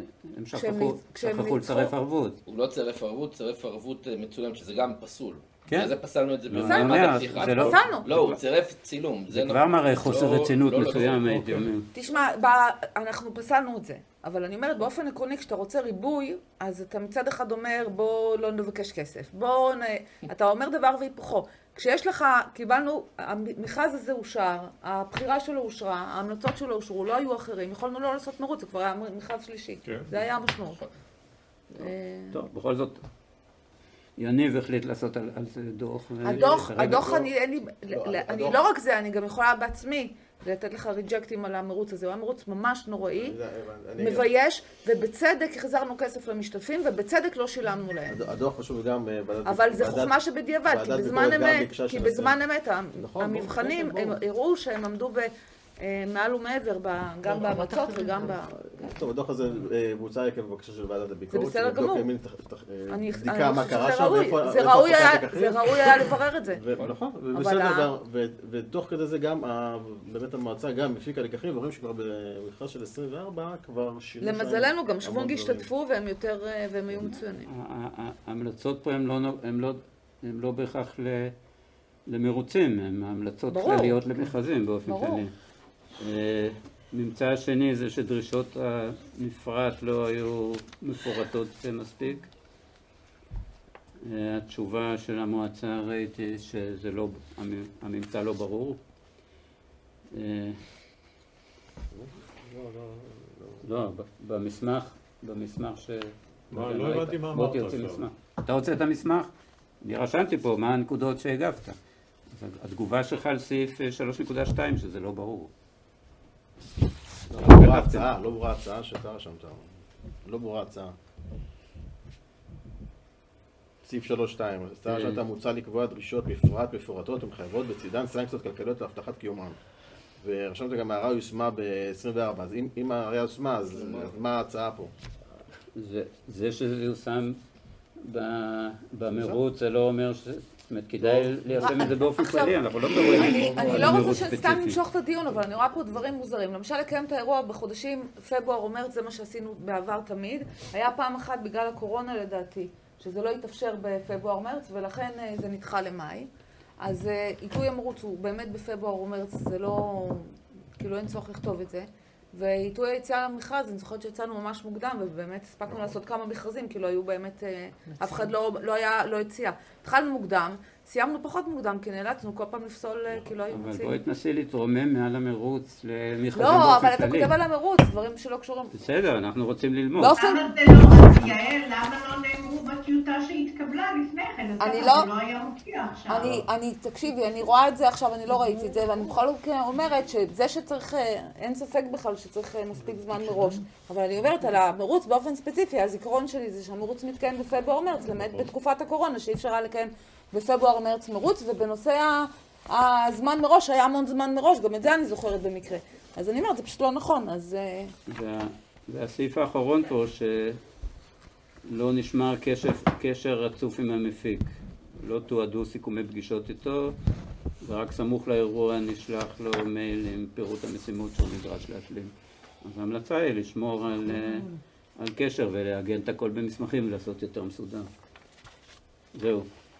Speaker 5: שכחו לצרף ערבות.
Speaker 8: הוא לא צרף ערבות, צרף ערבות מצולמת, שזה גם פסול.
Speaker 5: כן?
Speaker 8: זה פסלנו את זה
Speaker 4: במעמד הפתיחה. פסלנו.
Speaker 8: לא, הוא צירף צילום.
Speaker 5: זה כבר מראה חוסר רצינות מסוים, הייתי אומר.
Speaker 4: תשמע, אנחנו פסלנו את זה. אבל אני אומרת, באופן עקרוני, כשאתה רוצה ריבוי, אז אתה מצד אחד אומר, בוא לא נבקש כסף. אתה אומר דבר והיפוכו. כשיש לך, קיבלנו, המכרז הזה אושר, הבחירה שלו אושרה, ההמלצות שלו אושרו, לא היו אחרים, יכולנו לא לעשות מרוץ, זה כבר היה מכרז שלישי. זה היה המשמעות.
Speaker 5: טוב, בכל זאת, יניב החליט לעשות על זה דוח.
Speaker 4: הדוח, אני לא רק זה, אני גם יכולה בעצמי לתת לך ריג'קטים על המרוץ הזה. הוא היה מרוץ ממש נוראי, מבייש, ובצדק החזרנו כסף למשתתפים, ובצדק לא שילמנו להם.
Speaker 2: הדוח חשוב גם...
Speaker 4: אבל זה חוחמה שבדיעבד, כי בזמן אמת המבחנים הראו שהם עמדו מעל ומעבר, גם בהמלצות וגם ב...
Speaker 2: טוב, הדוח הזה בוצע עקב בבקשה של ועדת הביקורת.
Speaker 4: זה בסדר גמור.
Speaker 2: בדיקה מה קרה שם,
Speaker 4: זה ראוי היה לברר את זה.
Speaker 2: נכון, ובסדר, ותוך כדי זה גם, באמת המועצה גם הפיקה לקחים, ורואים שכבר במכרז של 24 כבר שינו...
Speaker 4: למזלנו גם שוונג השתתפו והם היו מצוינים.
Speaker 5: ההמלצות פה הם לא בהכרח למרוצים, הן המלצות כלליות למכרזים באופן כללי. ממצא השני זה שדרישות המפרט לא היו מפורטות מספיק. התשובה של המועצה ראיתי שזה לא, הממצא לא ברור. לא, במסמך ש...
Speaker 1: לא הבנתי מה אמרת עכשיו.
Speaker 5: אתה רוצה את המסמך? אני רשמתי פה מה הנקודות שהגבת. התגובה שלך על סעיף 3.2 שזה לא ברור.
Speaker 2: לא ברורה הצעה שאתה רשמת. לא ברורה הצעה. סעיף 3.2. הצעה שאתה מוצע לקבוע דרישות מפורטות ומחייבות בצידן סנקציות כלכליות להבטחת קיומן. ורשמת גם הערה יושמה ב-24. אז אם הערה יושמה, אז מה ההצעה פה?
Speaker 5: זה שזה יושם במרוץ זה לא אומר ש... זאת אומרת, כדאי ליישם את זה באופן כללי, אנחנו לא מדברים על מרוץ ספציפי.
Speaker 4: אני לא רוצה שסתם נמשוך את הדיון, אבל אני רואה פה דברים מוזרים. למשל, לקיים את האירוע בחודשים פברואר או מרץ, זה מה שעשינו בעבר תמיד. היה פעם אחת בגלל הקורונה לדעתי, שזה לא יתאפשר בפברואר-מרץ, ולכן זה נדחה למאי. אז עיתוי המרוץ הוא באמת בפברואר או מרץ, זה לא... כאילו אין צורך לכתוב את זה. ועיתוי היציאה למכרז, אני זוכרת שיצאנו ממש מוקדם, ובאמת הספקנו לעשות כמה מכרזים, כי לא היו באמת, אף אחד לא הציע. התחלנו מוקדם, סיימנו פחות מוקדם, כי נאלצנו כל פעם לפסול, כי לא היו מציעים.
Speaker 5: אבל בואי תנסי להתרומם מעל המרוץ למכרזים באופן כללי.
Speaker 4: לא, אבל אתה כותב על המרוץ, דברים שלא קשורים.
Speaker 5: בסדר, אנחנו רוצים ללמוד.
Speaker 10: למה זה לא, יעל, למה לא נאמרו בטיוטה? טיוטה שהתקבלה לפני כן, אז זה לא היה מופיע עכשיו.
Speaker 4: תקשיבי, אני רואה את זה עכשיו, אני לא ראיתי את זה, ואני בכל זאת אומרת שזה שצריך, אין ספק בכלל שצריך מספיק זמן מראש. אבל אני אומרת על המרוץ באופן ספציפי, הזיכרון שלי זה שהמרוץ מתקיים בפברואר-מרץ, למעט בתקופת הקורונה, שאי אפשר לקיים בפברואר-מרץ מרוץ, ובנושא הזמן מראש, היה המון זמן מראש, גם את זה אני זוכרת במקרה. אז אני אומרת, זה פשוט לא נכון, אז...
Speaker 5: והסעיף האחרון פה, שלא נשמר קשר רצוף עם המפיק. לא תועדו סיכומי פגישות איתו, ורק סמוך לאירוע נשלח לו מייל עם פירוט המשימות שהוא נדרש להשלים. אז ההמלצה היא לשמור על קשר ולהגן את הכל במסמכים ולעשות יותר מסודר. זהו.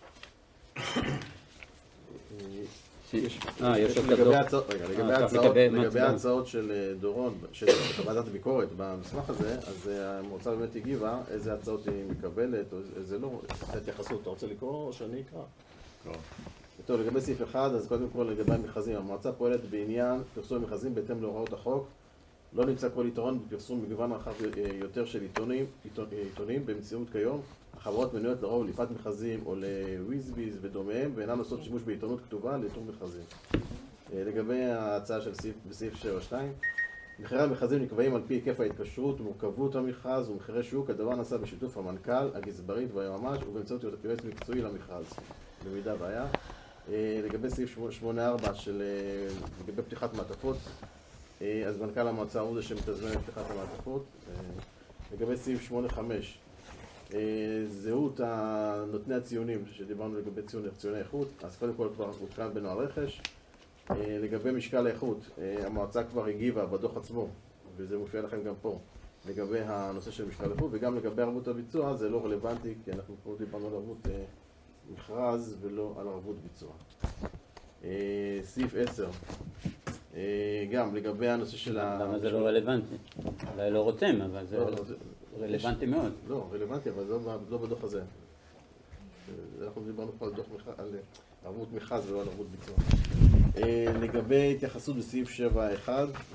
Speaker 2: לגבי ההצעות של דורון, של ועדת הביקורת במסמך הזה, אז המועצה באמת הגיבה איזה הצעות היא מקבלת או איזה לא, את ההתייחסות. אתה רוצה לקרוא או שאני אקרא? טוב, לגבי סעיף 1, אז קודם כל לגבי המכרזים, המועצה פועלת בעניין פרסום מכרזים בהתאם להוראות החוק. לא נמצא כל יתרון בפרסום מגוון רחב יותר של עיתונים במציאות כיום. החברות מנויות לרוב לפעט מכרזים או לוויזביז ודומיהם, ואינן עושות שימוש בעיתונות כתובה לאיתור מכרזים. לגבי ההצעה של בסעיף 7.2, מחירי המכרזים נקבעים על פי היקף ההתקשרות, מורכבות המכרז ומחירי שוק. הדבר נעשה בשיתוף המנכ"ל, הגזברית והיועמ"ש ובאמצעות יועץ מקצועי למכרז, במידה והיה. לגבי סעיף 8.4 של לגבי פתיחת מעטפות, אז מנכ"ל המועצה הוא זה שמתזמן את פתיחת המעטפות. לגבי סעיף 8.5, זהות נותני הציונים שדיברנו לגבי ציוני איכות, אז קודם כל כבר הותקן בנוהל רכש. לגבי משקל האיכות, המועצה כבר הגיבה בדוח עצמו, וזה מופיע לכם גם פה, לגבי הנושא של משקל איכות, וגם לגבי ערבות הביצוע זה לא רלוונטי, כי אנחנו פה דיברנו על ערבות מכרז ולא על ערבות ביצוע. סעיף 10, גם לגבי הנושא של
Speaker 5: למה זה לא רלוונטי? אולי לא רוצים, אבל זה רלוונטי מאוד.
Speaker 2: לא, רלוונטי, אבל לא בדוח הזה. אנחנו דיברנו פה על ערבות מכרז ולא על ערבות ביצוע. לגבי התייחסות בסעיף 7.1,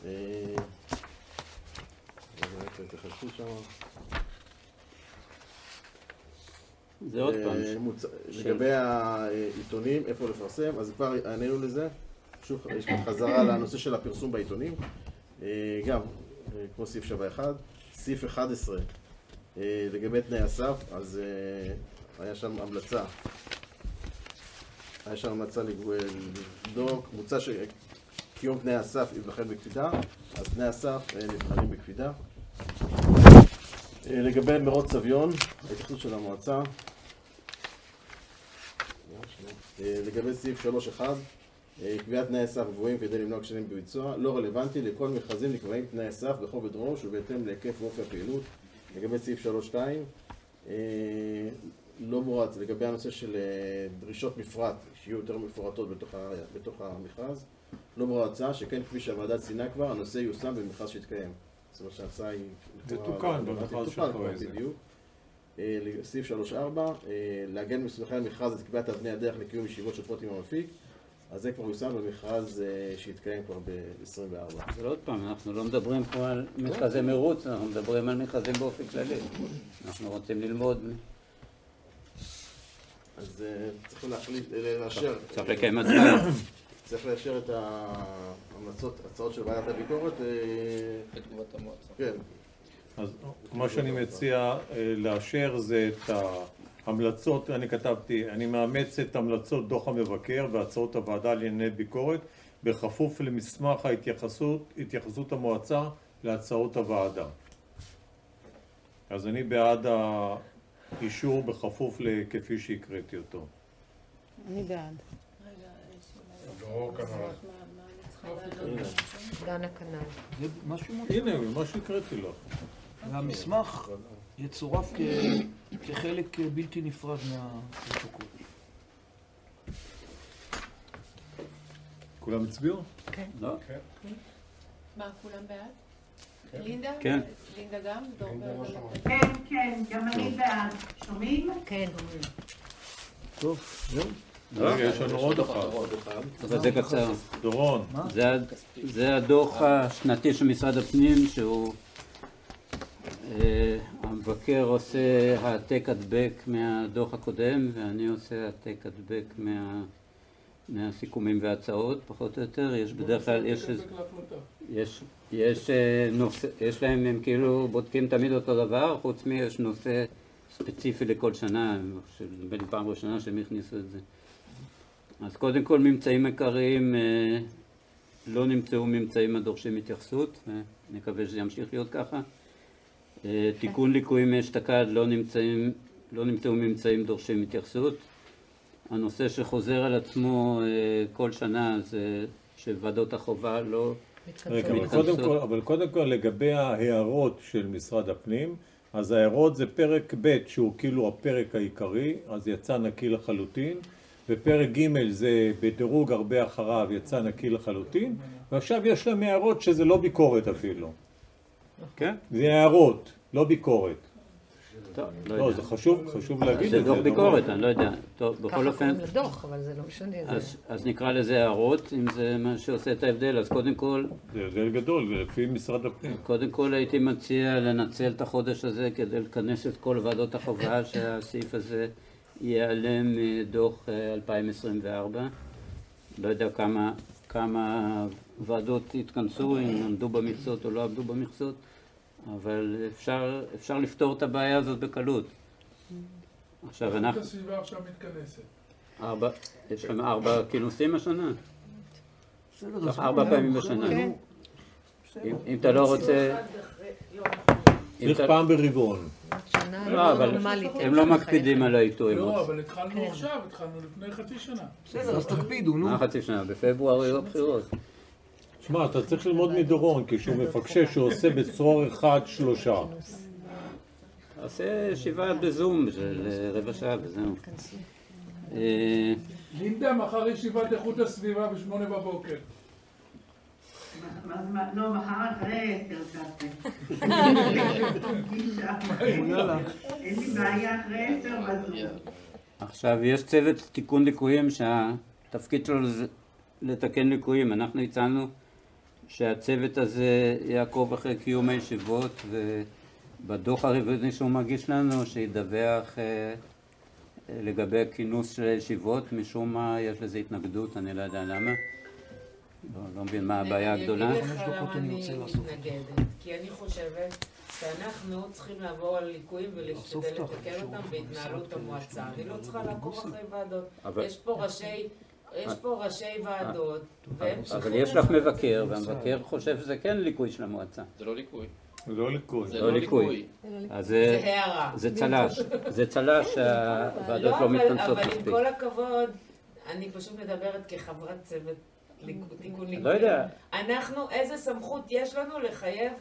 Speaker 5: זה עוד פעם.
Speaker 2: לגבי העיתונים, איפה לפרסם, אז כבר ענינו לזה. שוב, יש כאן חזרה לנושא של הפרסום בעיתונים. גם, כמו סעיף 7.1. סעיף 11, לגבי תנאי הסף, אז היה שם המלצה. היה שם המלצה לבדוק, מוצע שקיום תנאי הסף ייבחן בקפידה, אז תנאי הסף נבחנים בקפידה. לגבי מרוץ סביון, ההתייחסות של המועצה. לגבי סעיף 3.1, קביעת תנאי סף גבוהים כדי למנוע כשלים בביצוע, לא רלוונטי. לכל מכרזים נקבעים תנאי סף בכובד ראש ובהתאם להיקף ואופי הפעילות. לגבי סעיף 3.2, לא מורץ לגבי הנושא של דרישות מפרט שיהיו יותר מפורטות בתוך המכרז. לא מורצה שכן כפי שהוועדה ציינה כבר, הנושא יושם במכרז שהתקיים. זאת אומרת שההצעה היא...
Speaker 1: תתוקן במכרז שאחרי זה.
Speaker 2: בדיוק. סעיף 3.4, לעגן מסמכי המכרז את קביעת אבני הדרך לקיום ישיבות שוטפות עם המפיק. אז זה כבר יושם במכרז שהתקיים כבר ב-24.
Speaker 5: אבל עוד פעם, אנחנו לא מדברים פה על מכרזי מרוץ, אנחנו מדברים על מכרזים באופן כללי. אנחנו רוצים ללמוד.
Speaker 2: אז צריך לאשר.
Speaker 5: צריך לקיים הצבעה.
Speaker 2: צריך לאשר את ההמלצות, הצעות של ועדת הביקורת.
Speaker 8: בתגובת המועצה.
Speaker 2: כן.
Speaker 1: אז מה שאני מציע לאשר זה את ההמלצות, אני כתבתי, אני מאמץ את המלצות דוח המבקר והצעות הוועדה לענייני ביקורת בכפוף למסמך התייחסות המועצה להצעות הוועדה. אז אני בעד האישור בכפוף לכפי שהקראתי אותו.
Speaker 7: אני בעד.
Speaker 9: דרור כנראה.
Speaker 7: דנה כנראה.
Speaker 1: הנה, מה שהקראתי לו.
Speaker 3: והמסמך יצורף כחלק בלתי נפרד מהפרוטוקול.
Speaker 1: כולם הצביעו?
Speaker 7: כן.
Speaker 5: לא?
Speaker 6: מה, כולם בעד? לינדה?
Speaker 5: כן.
Speaker 6: לינדה גם?
Speaker 10: כן, כן, גם אני בעד. שומעים?
Speaker 7: כן.
Speaker 3: טוב, זהו.
Speaker 1: רגע, יש לנו עוד אחד.
Speaker 5: אבל זה קצר.
Speaker 1: דורון.
Speaker 5: זה הדוח השנתי של משרד הפנים, שהוא המבקר עושה העתק הדבק מהדוח הקודם, ואני עושה העתק הדבק מהסיכומים וההצעות, פחות או יותר. יש בדרך כלל, יש להם, הם כאילו בודקים תמיד אותו דבר, חוץ יש נושא ספציפי לכל שנה, נדמה לי פעם ראשונה שהם הכניסו את זה. אז קודם כל ממצאים עיקריים, לא נמצאו ממצאים הדורשים התייחסות, ונקווה שזה ימשיך להיות ככה. תיקון ליקויים מאשתקד, לא נמצאו ממצאים דורשים התייחסות. הנושא שחוזר על עצמו כל שנה זה שוועדות החובה לא מתכנסות.
Speaker 1: אבל קודם כל לגבי ההערות של משרד הפנים, אז ההערות זה פרק ב' שהוא כאילו הפרק העיקרי, אז יצא נקי לחלוטין, ופרק ג' זה בדירוג הרבה אחריו יצא נקי לחלוטין, ועכשיו יש להם הערות שזה לא ביקורת אפילו. כן? זה הערות, לא ביקורת. לא, זה חשוב להגיד את זה.
Speaker 5: זה דוח ביקורת, אני לא יודע. טוב, בכל אופן...
Speaker 7: ככה קוראים לדוח, אבל זה לא משנה.
Speaker 5: אז נקרא לזה הערות, אם זה מה שעושה את ההבדל. אז קודם כל...
Speaker 1: זה הבדל גדול, לפי משרד הפנים.
Speaker 5: קודם כל הייתי מציע לנצל את החודש הזה כדי לכנס את כל ועדות החובה שהסעיף הזה ייעלם מדוח 2024. לא יודע כמה ועדות התכנסו, אם עמדו במכסות או לא עמדו במכסות. אבל אפשר לפתור את הבעיה הזאת בקלות. עכשיו אנחנו...
Speaker 11: איכות הסביבה עכשיו מתכנסת.
Speaker 5: יש שם 4 כינוסים השנה. 4 פעמים בשנה. אם אתה לא רוצה...
Speaker 1: צריך פעם ברבעון.
Speaker 5: לא, אבל הם לא מקפידים על העיתוי.
Speaker 11: לא, אבל התחלנו עכשיו, התחלנו לפני חצי שנה.
Speaker 3: בסדר, אז תקפידו, נו.
Speaker 5: מה חצי שנה? בפברואר יהיו הבחירות.
Speaker 1: שמע, אתה צריך ללמוד מדורון, כשהוא מפקשש שהוא עושה בצרור אחד 3.
Speaker 5: עושה ישיבה בזום של רבע שעה וזהו.
Speaker 11: לינדה, מחר ישיבת איכות הסביבה ב8 בבוקר.
Speaker 10: לא, מחר אחרי 10 אין לי בעיה אחרי 10 בזום.
Speaker 5: עכשיו, יש צוות תיקון ליקויים שהתפקיד שלו זה לתקן ליקויים. אנחנו הצענו שהצוות הזה יעקוב אחרי קיום הישיבות, ובדוח הרבעוני שהוא מגיש לנו שידווח לגבי הכינוס של הישיבות. משום מה יש לזה התנגדות, אני לא יודע למה. לא מבין מה הבעיה הגדולה.
Speaker 6: אני אגיד לך למה אני מתנגדת, כי אני חושבת שאנחנו צריכים לעבור על ליקויים ולהשתדל לתקן אותם בהתנהלות המועצה. אני לא צריכה לעקוב אחרי ועדות. יש פה ראשי ועדות,
Speaker 5: אבל יש לך מבקר, והמבקר חושב שזה כן ליקוי של המועצה.
Speaker 8: זה לא ליקוי.
Speaker 1: זה לא ליקוי.
Speaker 5: זה לא ליקוי.
Speaker 6: זה הערה.
Speaker 5: זה צלש. זה צלש שהוועדות לא מתכנסות מספיק.
Speaker 6: אבל עם כל הכבוד, אני פשוט מדברת כחברת צוות תיקון ליקוי.
Speaker 5: לא יודע.
Speaker 6: אנחנו, איזה סמכות יש לנו לחייב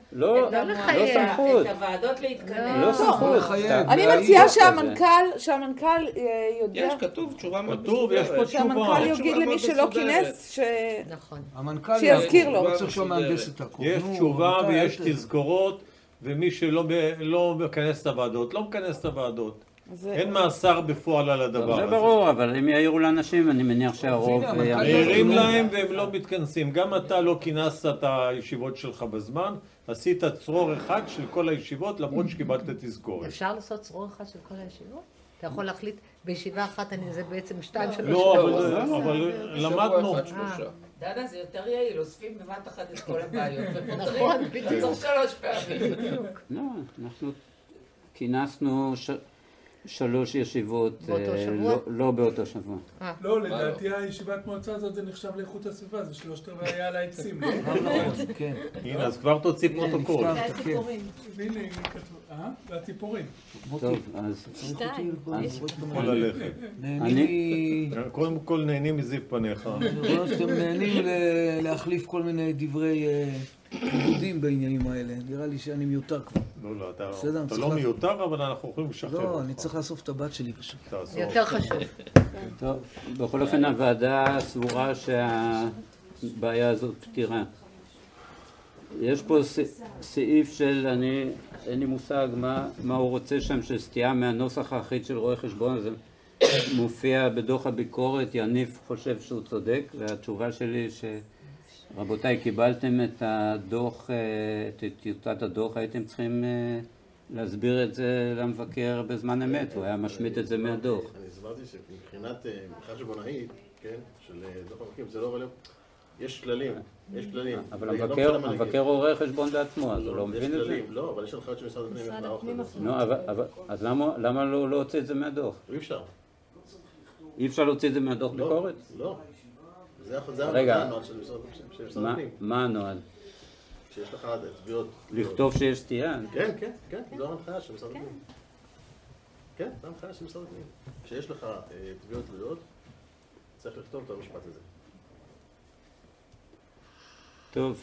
Speaker 5: את
Speaker 6: הוועדות להתכנס?
Speaker 5: לא סמכות.
Speaker 4: אני מציעה שהמנכ"ל יודע.
Speaker 8: יש כתוב תשובה מאוד
Speaker 1: כתוב, יש פה תשובה.
Speaker 4: שהמנכ"ל יגיד למי שלא כינס,
Speaker 3: המנכ"ל
Speaker 4: שיזכיר לו.
Speaker 3: צריך שהמהנדס את הכל.
Speaker 1: יש תשובה ויש תזכורות, ומי שלא מכנס את הוועדות, לא מכנס את הוועדות. אין מאסר בפועל על הדבר הזה.
Speaker 5: זה ברור, אבל אם יעירו לאנשים, אני מניח שהרוב...
Speaker 1: מעירים להם והם לא מתכנסים. גם אתה לא כינסת את הישיבות שלך בזמן, עשית צרור אחד של כל הישיבות, למרות שקיבלת תזכורת.
Speaker 7: אפשר לעשות צרור אחד של כל הישיבות? אתה יכול להחליט בישיבה אחת, זה בעצם 2-3 שעות.
Speaker 1: לא, אבל למדנו.
Speaker 6: דנה, זה יותר יעיל, אוספים בבת אחת את כל הבעיות. נכון, בדיוק. צריך 3 פעמים.
Speaker 5: לא, אנחנו כינסנו 3 ישיבות, לא באותו שבוע.
Speaker 11: לא, לדעתי הישיבת מועצה הזאת זה נחשב לאיכות הסביבה, זה 3/4 היה על העצים, לא?
Speaker 3: כן.
Speaker 1: הנה, אז כבר תוציא פרוטוקול.
Speaker 11: והציפורים. והציפורים.
Speaker 5: טוב, אז...
Speaker 1: יכול ללכת. קודם כל נהנים מזיו פניך.
Speaker 3: אני רואה שאתם נהנים להחליף כל מיני דברי עיבודים בעניינים האלה. נראה לי שאני מיותר כבר.
Speaker 1: לא, אתה לא מיותר, אבל אנחנו יכולים לשחרר אותך.
Speaker 3: לא, אני צריך לאסוף את הבת שלי פשוט.
Speaker 7: זה יותר חשוב.
Speaker 5: טוב, בכל אופן הוועדה סבורה שהבעיה הזאת פתירה. יש פה סעיף של, אין לי מושג מה הוא רוצה שם, שסטייה מהנוסח האחיד של רואה חשבון, זה מופיע בדוח הביקורת, יניב חושב שהוא צודק, והתשובה שלי רבותיי, קיבלתם את הדוח, את טיוטת הדוח, הייתם צריכים להסביר את זה למבקר בזמן אמת, הוא היה משמיט את זה מהדוח.
Speaker 2: אני הסברתי שמבחינת חשבונאית, כן, של דוח המבקרים, זה לא רלוונטי. יש כללים.
Speaker 5: אבל המבקר הוא רואה חשבון בעצמו, אז הוא לא מבין את זה?
Speaker 2: לא, אבל יש הנחיות של משרד הפנים איך לערוך את זה.
Speaker 5: נו, אז למה לא להוציא את זה מהדוח?
Speaker 2: אי אפשר.
Speaker 5: אי אפשר להוציא את זה מהדוח ביקורת?
Speaker 2: לא. זה הנוהל של משרד הפנים.
Speaker 5: מה הנוהל?
Speaker 2: שיש לך תביעות...
Speaker 5: לכתוב שיש סטייה?
Speaker 2: כן, זו ההנחיה של משרד הפנים. כן, זו ההנחיה של משרד הפנים. כשיש לך תביעות תלויות, צריך לכתוב את המשפט הזה.
Speaker 5: טוב,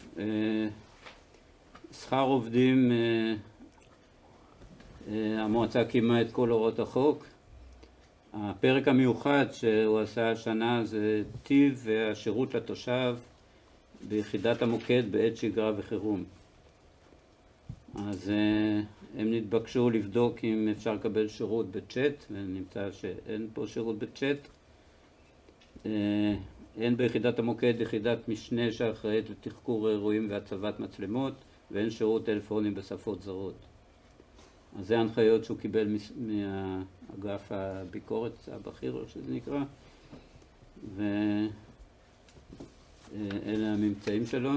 Speaker 5: שכר עובדים, המועצה קימה את כל הוראות החוק. הפרק המיוחד שהוא עשה השנה זה טיב והשירות לתושב ביחידת המוקד בעת שגרה וחירום. אז הם נתבקשו לבדוק אם אפשר לקבל שירות בצ'אט, ונמצא שאין פה שירות בצ'אט. אין ביחידת המוקד יחידת משנה שאחראית לתחקור אירועים והצבת מצלמות, ואין שירות טלפונים בשפות זרות. אז זה ההנחיות שהוא קיבל מאגף הביקורת הבכיר, שזה נקרא, ואלה הממצאים שלו.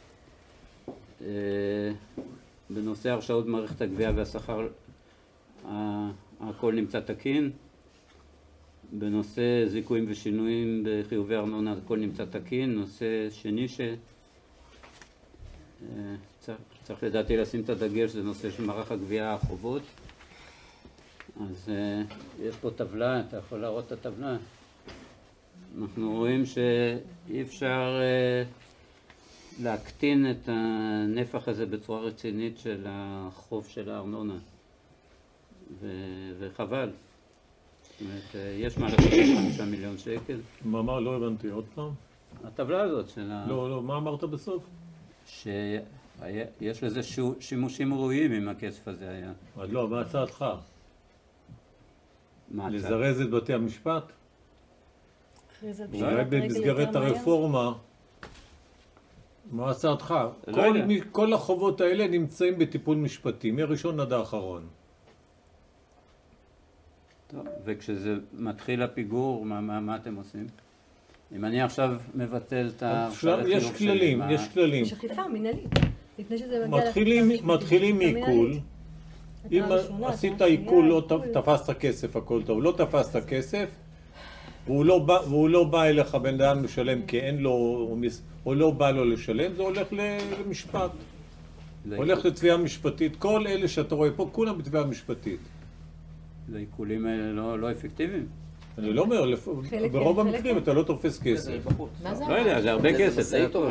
Speaker 5: בנושא הרשאות מערכת הגבייה והשכר, הכל נמצא תקין. בנושא זיכויים ושינויים בחיובי ארנונה, הכל נמצא תקין. נושא שני צריך לדעתי לשים את הדגש, זה נושא של מערך הגבייה, החובות. אז יש פה טבלה, אתה יכול להראות את הטבלה. אנחנו רואים שאי אפשר להקטין את הנפח הזה בצורה רצינית של החוב של הארנונה, וחבל. זאת אומרת, יש מה לחשוב 5 מיליון שקל.
Speaker 1: מה אמר? לא הבנתי, עוד פעם?
Speaker 5: הטבלה הזאת של
Speaker 1: לא, מה אמרת בסוף?
Speaker 5: שיש לזה שימושים ראויים אם הכסף הזה היה.
Speaker 1: אז לא, מה הצעתך? לזרז את בתי המשפט? אולי במסגרת הרפורמה, מה הצעתך? כל החובות האלה נמצאים בטיפול משפטי, מראשון עד האחרון.
Speaker 5: טוב, וכשזה מתחיל הפיגור, מה אתם עושים? אם אני עכשיו מבטל את ההרשאה לחינוך שלי,
Speaker 1: יש כללים.
Speaker 7: יש אכיפה מינהלית.
Speaker 1: מתחילים מעיכול. אם עשית עיכול, לא תפסת כסף, הכל טוב. לא תפסת כסף, והוא לא בא אליך בן אדם לשלם כי אין לו, או לא בא לו לשלם, זה הולך למשפט. הולך לתביעה משפטית. כל אלה שאתה רואה פה, כולם בתביעה משפטית.
Speaker 5: העיקולים האלה לא אפקטיביים?
Speaker 1: אני לא אומר, ברוב המקרים אתה לא תופס כסף.
Speaker 5: לא יודע, זה הרבה כסף, זה הכל.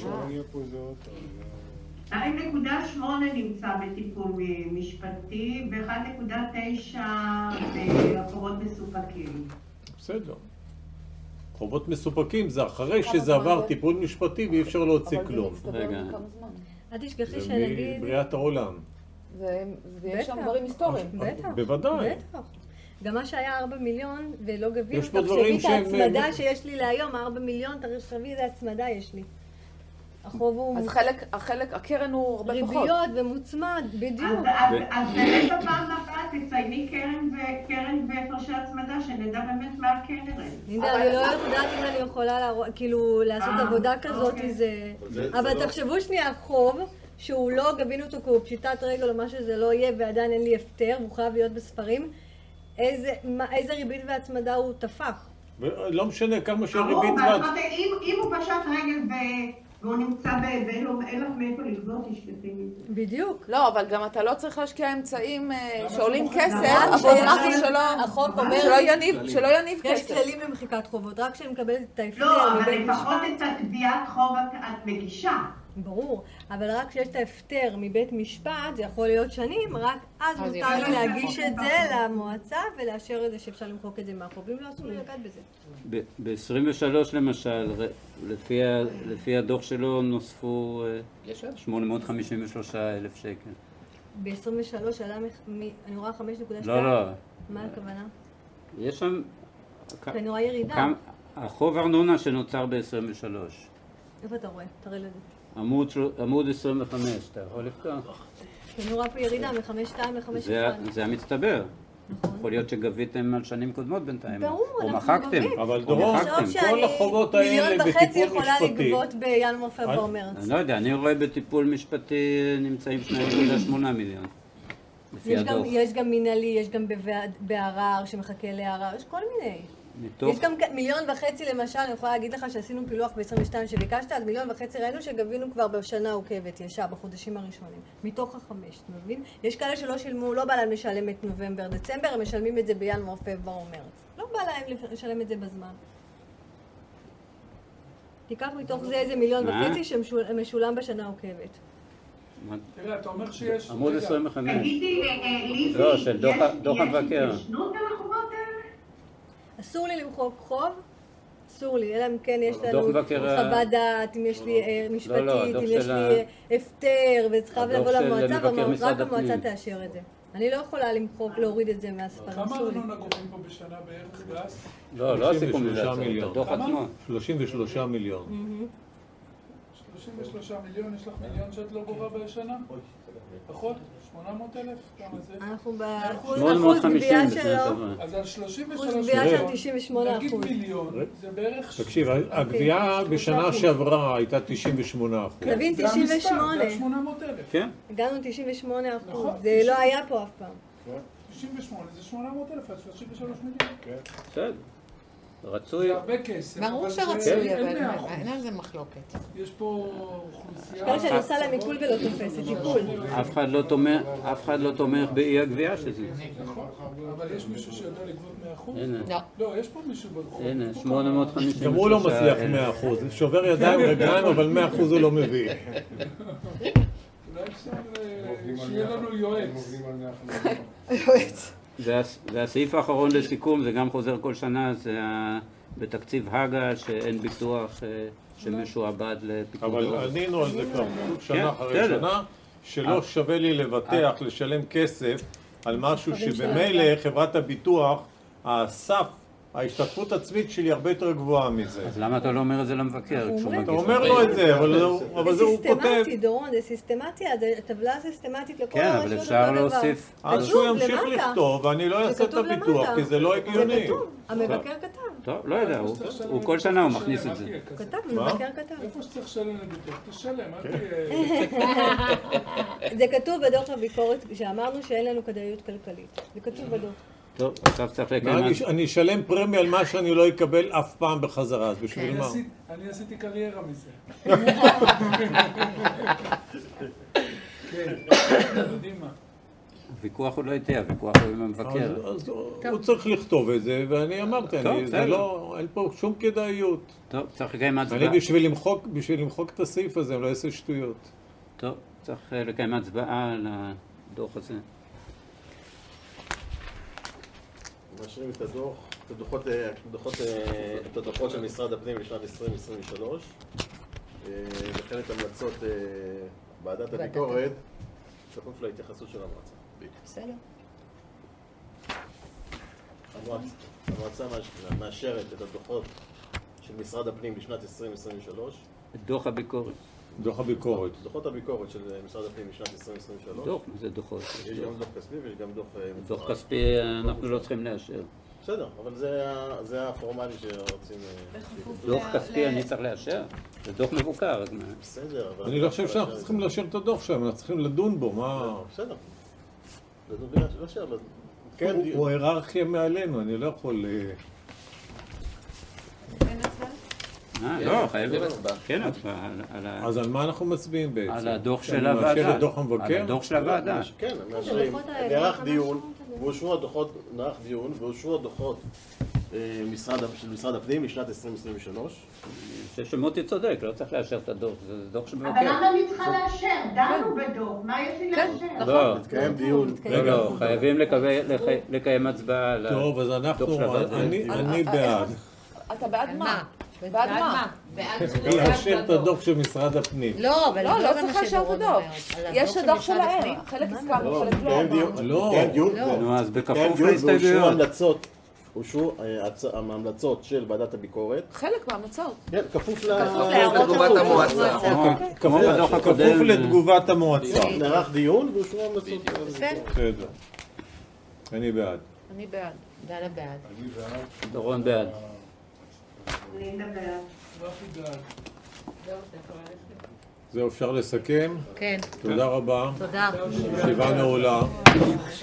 Speaker 10: 2.8 נמצא בטיפול משפטי, ו-1.9 בחובות מסופקים.
Speaker 1: בסדר. חובות מסופקים זה אחרי שזה עבר טיפול משפטי ואי אפשר להוציא כלום.
Speaker 4: רגע.
Speaker 7: אל תשכחי שנגיד...
Speaker 1: זה מבריאת העולם.
Speaker 4: ויש שם דברים היסטוריים.
Speaker 1: בוודאי.
Speaker 7: גם מה שהיה 4 מיליון ולא גבינו, תחשבי את ההצמדה שיש לי להיום, 4 מיליון, תחשבי איזה הצמדה יש לי. החוב הוא...
Speaker 4: אז הקרן הוא הרבה פחות.
Speaker 7: ריביות ומוצמד, בדיוק.
Speaker 10: אז באמת בפעם הבאה תצייני קרן והפרשי הצמדה, שנדע באמת מה הקרן.
Speaker 7: אני לא יודעת אם אני יכולה כאילו לעשות עבודה כזאת, אבל תחשבו שנייה, חוב שהוא לא גבינו אותו כמו פשיטת רגל או מה שזה לא יהיה ועדיין אין לי הפטר, והוא חייב להיות בספרים, איזה ריבית והצמדה הוא תפח?
Speaker 1: לא משנה כמה שהריבית...
Speaker 10: אם הוא פשט רגל והוא נמצא ואין לך מאיפה לגבות, תשתתים מזה.
Speaker 7: בדיוק.
Speaker 4: לא, אבל גם אתה לא צריך להשקיע אמצעים שעולים כסף, שלא יניב כסף.
Speaker 7: יש כללים למחיקת חובות, רק כשאני מקבלת את ההפטר
Speaker 10: לא, אבל לפחות את התביעת חוב את מגישה.
Speaker 7: ברור, אבל רק כשיש את ההפטר מבית משפט, זה יכול להיות שנים, רק אז מותר לי להגיש את זה למועצה ולאשר את זה שאפשר למחוק את זה מהחובים, לא אסור לי לגעת בזה.
Speaker 5: ב-23 למשל, לפי הדוח שלו נוספו 853,000 שקל.
Speaker 7: ב-23 עלה, אני רואה 5.2.
Speaker 5: לא.
Speaker 7: מה הכוונה?
Speaker 5: יש שם...
Speaker 7: אני רואה ירידה.
Speaker 5: החוב ארנונה שנוצר ב-23.
Speaker 7: איפה אתה רואה? תראה לי.
Speaker 5: עמוד 25, אתה יכול לפתוח?
Speaker 7: אני רואה פה ירידה מ-5.2 ל-5.1.
Speaker 5: זה המצטבר. יכול להיות שגביתם על שנים קודמות בינתיים.
Speaker 7: ברור,
Speaker 5: או
Speaker 7: אנחנו
Speaker 5: מחקתם.
Speaker 7: גובים.
Speaker 1: אבל דורון, כל החובות
Speaker 7: שאני
Speaker 1: האלה
Speaker 7: $1.5
Speaker 1: בטיפול
Speaker 7: יכולה
Speaker 1: משפטי.
Speaker 7: לגבות בינואר, פברואר, מרץ.
Speaker 5: אני לא יודע, אני רואה בטיפול משפטי נמצאים 2.8 מיליון. לפי הדוח.
Speaker 7: יש גם מנהלי, יש גם בערר שמחכה לערר, יש כל מיני. יש גם 1.5 מיליון למשל, אני יכולה להגיד לך שעשינו פילוח ב-22 שביקשת, אז 1.5 מיליון ראינו שגבינו כבר בשנה עוקבת, ישר, בחודשים הראשונים, מתוך 5, אתה מבין? יש כאלה שלא שילמו, לא בא להם לשלם את נובמבר, דצמבר, הם משלמים את זה בינואר, פברואר או מרץ. לא בא להם לשלם את זה בזמן. תיקח מתוך זה איזה 1.5 מיליון שמשולם בשנה עוקבת.
Speaker 11: תראה, אתה אומר שיש...
Speaker 5: עמוד 25.
Speaker 10: תגידי, ליזי,
Speaker 5: לא, של דוח המבקר.
Speaker 10: יש התיישנות על החובות האלה?
Speaker 7: אסור לי למחוק חוב, אסור לי, אלא אם כן יש לנו חוות דעת, אם יש לי משפטית, אם יש לי הפטר, וצריכה לבוא למועצה, ורק המועצה תאשר את זה. אני לא יכולה למחוק, להוריד את זה מהספרים,
Speaker 11: כמה
Speaker 7: אסור לי.
Speaker 11: ארנונה גובים פה בשנה בערך גס?
Speaker 5: לא הסיכום לזה, הדוח עצמו.
Speaker 1: 33 מיליון.
Speaker 11: 33 מיליון, יש לך מיליון שאת לא גובה בשנה? פחות? 800,000? כמה זה?
Speaker 7: אנחנו באחוז גבייה שלו.
Speaker 11: אז על 33
Speaker 7: אחוז גבייה של 98%.
Speaker 11: נגיד מיליון, זה בערך...
Speaker 1: תקשיב, הגבייה בשנה שעברה הייתה 98%.
Speaker 7: תבין, 98.
Speaker 11: זה 800,000.
Speaker 5: כן.
Speaker 7: הגענו 98%. זה לא היה פה אף פעם.
Speaker 11: 98 זה 800,000, אז 33 מיליון.
Speaker 5: בסדר. רצוי.
Speaker 11: זה הרבה כסף.
Speaker 12: ברור שרצוי, אבל אין על זה מחלוקת.
Speaker 11: יש פה אוכלוסייה...
Speaker 7: כאלה שאני עושה להם עיכול ולא תופסת, עיכול.
Speaker 5: אף אחד לא תומך באי הגבייה של זה.
Speaker 11: נכון, אבל יש מישהו שיודע לגבות 100%?
Speaker 5: הנה.
Speaker 11: לא, יש פה מישהו ברחוב.
Speaker 5: הנה, 850.
Speaker 1: גם הוא לא מצליח 100%. שובר ידיים רגליים, אבל 100% הוא לא מביא.
Speaker 11: אולי אפשר שיהיה לנו יועץ.
Speaker 12: יועץ.
Speaker 5: זה הסעיף האחרון לסיכום, זה גם חוזר כל שנה, זה בתקציב הגה שאין ביטוח שמשועבד לפיקוד.
Speaker 1: אבל ענינו על זה כבר שנה אחרי שנה, שלא שווה לי לבטח, לשלם כסף על משהו שבמילא חברת הביטוח, הסף, ההשתתפות עצמית שלי הרבה יותר גבוהה מזה.
Speaker 5: אז למה אתה לא אומר את זה למבקר?
Speaker 1: אתה אומר לו את זה, אבל זה הוא כותב.
Speaker 7: זה סיסטמטי, דורון, זה סיסטמטי, הטבלה סיסטמטית לכל
Speaker 5: כן, אבל אפשר להוסיף.
Speaker 1: אז שהוא ימשיך לכתוב, ואני לא אעשה את הביטוח, כי זה לא הגיוני.
Speaker 7: זה כתוב, המבקר כתב.
Speaker 5: טוב, לא יודע, הוא כל שנה הוא מכניס את זה.
Speaker 7: כתב, המבקר כתב.
Speaker 11: איפה שצריך לשלם לביטוח, תשלם, אל תהיה...
Speaker 7: זה כתוב בדוח הביקורת, שאמרנו שאין לנו כדאיות כלכלית. זה כתוב בדוח.
Speaker 5: טוב, עכשיו צריך לקיים...
Speaker 1: אני אשלם פרמיה על מה שאני לא אקבל אף פעם בחזרה, אז בשביל מה?
Speaker 11: אני עשיתי קריירה מזה. כן, יודעים מה.
Speaker 5: הוויכוח הוא לא איתי, הוויכוח הוא עם המבקר.
Speaker 1: אז הוא צריך לכתוב את זה, ואני אמרתי, אין פה שום כדאיות.
Speaker 5: טוב, צריך לקיים הצבעה.
Speaker 1: אני בשביל למחוק את הסעיף הזה, אני לא אעשה שטויות.
Speaker 5: טוב, צריך לקיים הצבעה על הדוח הזה.
Speaker 2: מאשרים את הדוחות של משרד הפנים לשנת 2023 וכן את המלצות ועדת הביקורת בכפוף להתייחסות של המועצה.
Speaker 12: בסדר.
Speaker 2: המועצה מאשרת את הדוחות של משרד הפנים לשנת 2023.
Speaker 5: את דוח הביקורת.
Speaker 1: דוח הביקורת.
Speaker 2: דוחות הביקורת של משרד הפנים לשנת 2023.
Speaker 5: דוח, זה דוחות.
Speaker 2: יש גם דוח כספי ויש גם דוח...
Speaker 5: דוח כספי אנחנו לא צריכים לאשר.
Speaker 2: בסדר, אבל זה הפורמלי שרוצים...
Speaker 5: דוח כספי אני צריך לאשר? זה דוח מבוקר.
Speaker 2: בסדר, אבל...
Speaker 1: אני לא חושב שאנחנו צריכים לאשר את הדוח שלהם, אנחנו צריכים לדון בו, מה...
Speaker 2: בסדר. לדון בו, לאשר, אבל...
Speaker 1: הוא היררכיה מעלינו, אני לא יכול...
Speaker 5: לא, חייבים... כן,
Speaker 1: אז על מה אנחנו מצביעים בעצם?
Speaker 5: על הדוח של הוועדה.
Speaker 1: מאשר את דוח המבקר?
Speaker 5: על הדוח של הוועדה.
Speaker 2: כן, מאשרים. נערך דיון, ואושרו הדוחות של משרד הפנים לשנת 2023.
Speaker 5: אני חושב שמוטי צודק, לא צריך לאשר את הדוח, זה דוח שמבקר.
Speaker 10: אבל למה אני צריכה לאשר? דנו בדוח, מה יש לי לאשר?
Speaker 5: לא,
Speaker 2: מתקיים דיון.
Speaker 5: לא, חייבים לקיים הצבעה על הדוח של הוועדה.
Speaker 1: טוב, אז אני בעד.
Speaker 4: אתה בעד מה? בעד מה?
Speaker 1: לאשר את הדוח של משרד הפנים.
Speaker 12: לא, אבל
Speaker 4: לא צריך לאשר את הדוח. יש הדוח שלהם, חלק הסכמנו, חלק לא.
Speaker 2: לא.
Speaker 5: נו, אז בכפוף להסתייגויות.
Speaker 2: אושרו ההמלצות של ועדת הביקורת.
Speaker 4: חלק מההמלצות.
Speaker 2: כן, כפוף
Speaker 8: לתגובת המועצה.
Speaker 1: כפוף לתגובת המועצה.
Speaker 2: נערך דיון ואושרו ההמלצות.
Speaker 1: בסדר. אני בעד.
Speaker 12: אני בעד.
Speaker 6: דנה בעד.
Speaker 9: אני בעד.
Speaker 5: דורון בעד.
Speaker 10: לינדה בעד.
Speaker 1: זהו, אפשר לסכם?
Speaker 12: כן.
Speaker 1: תודה רבה.
Speaker 12: תודה.
Speaker 1: ישיבה נעולה.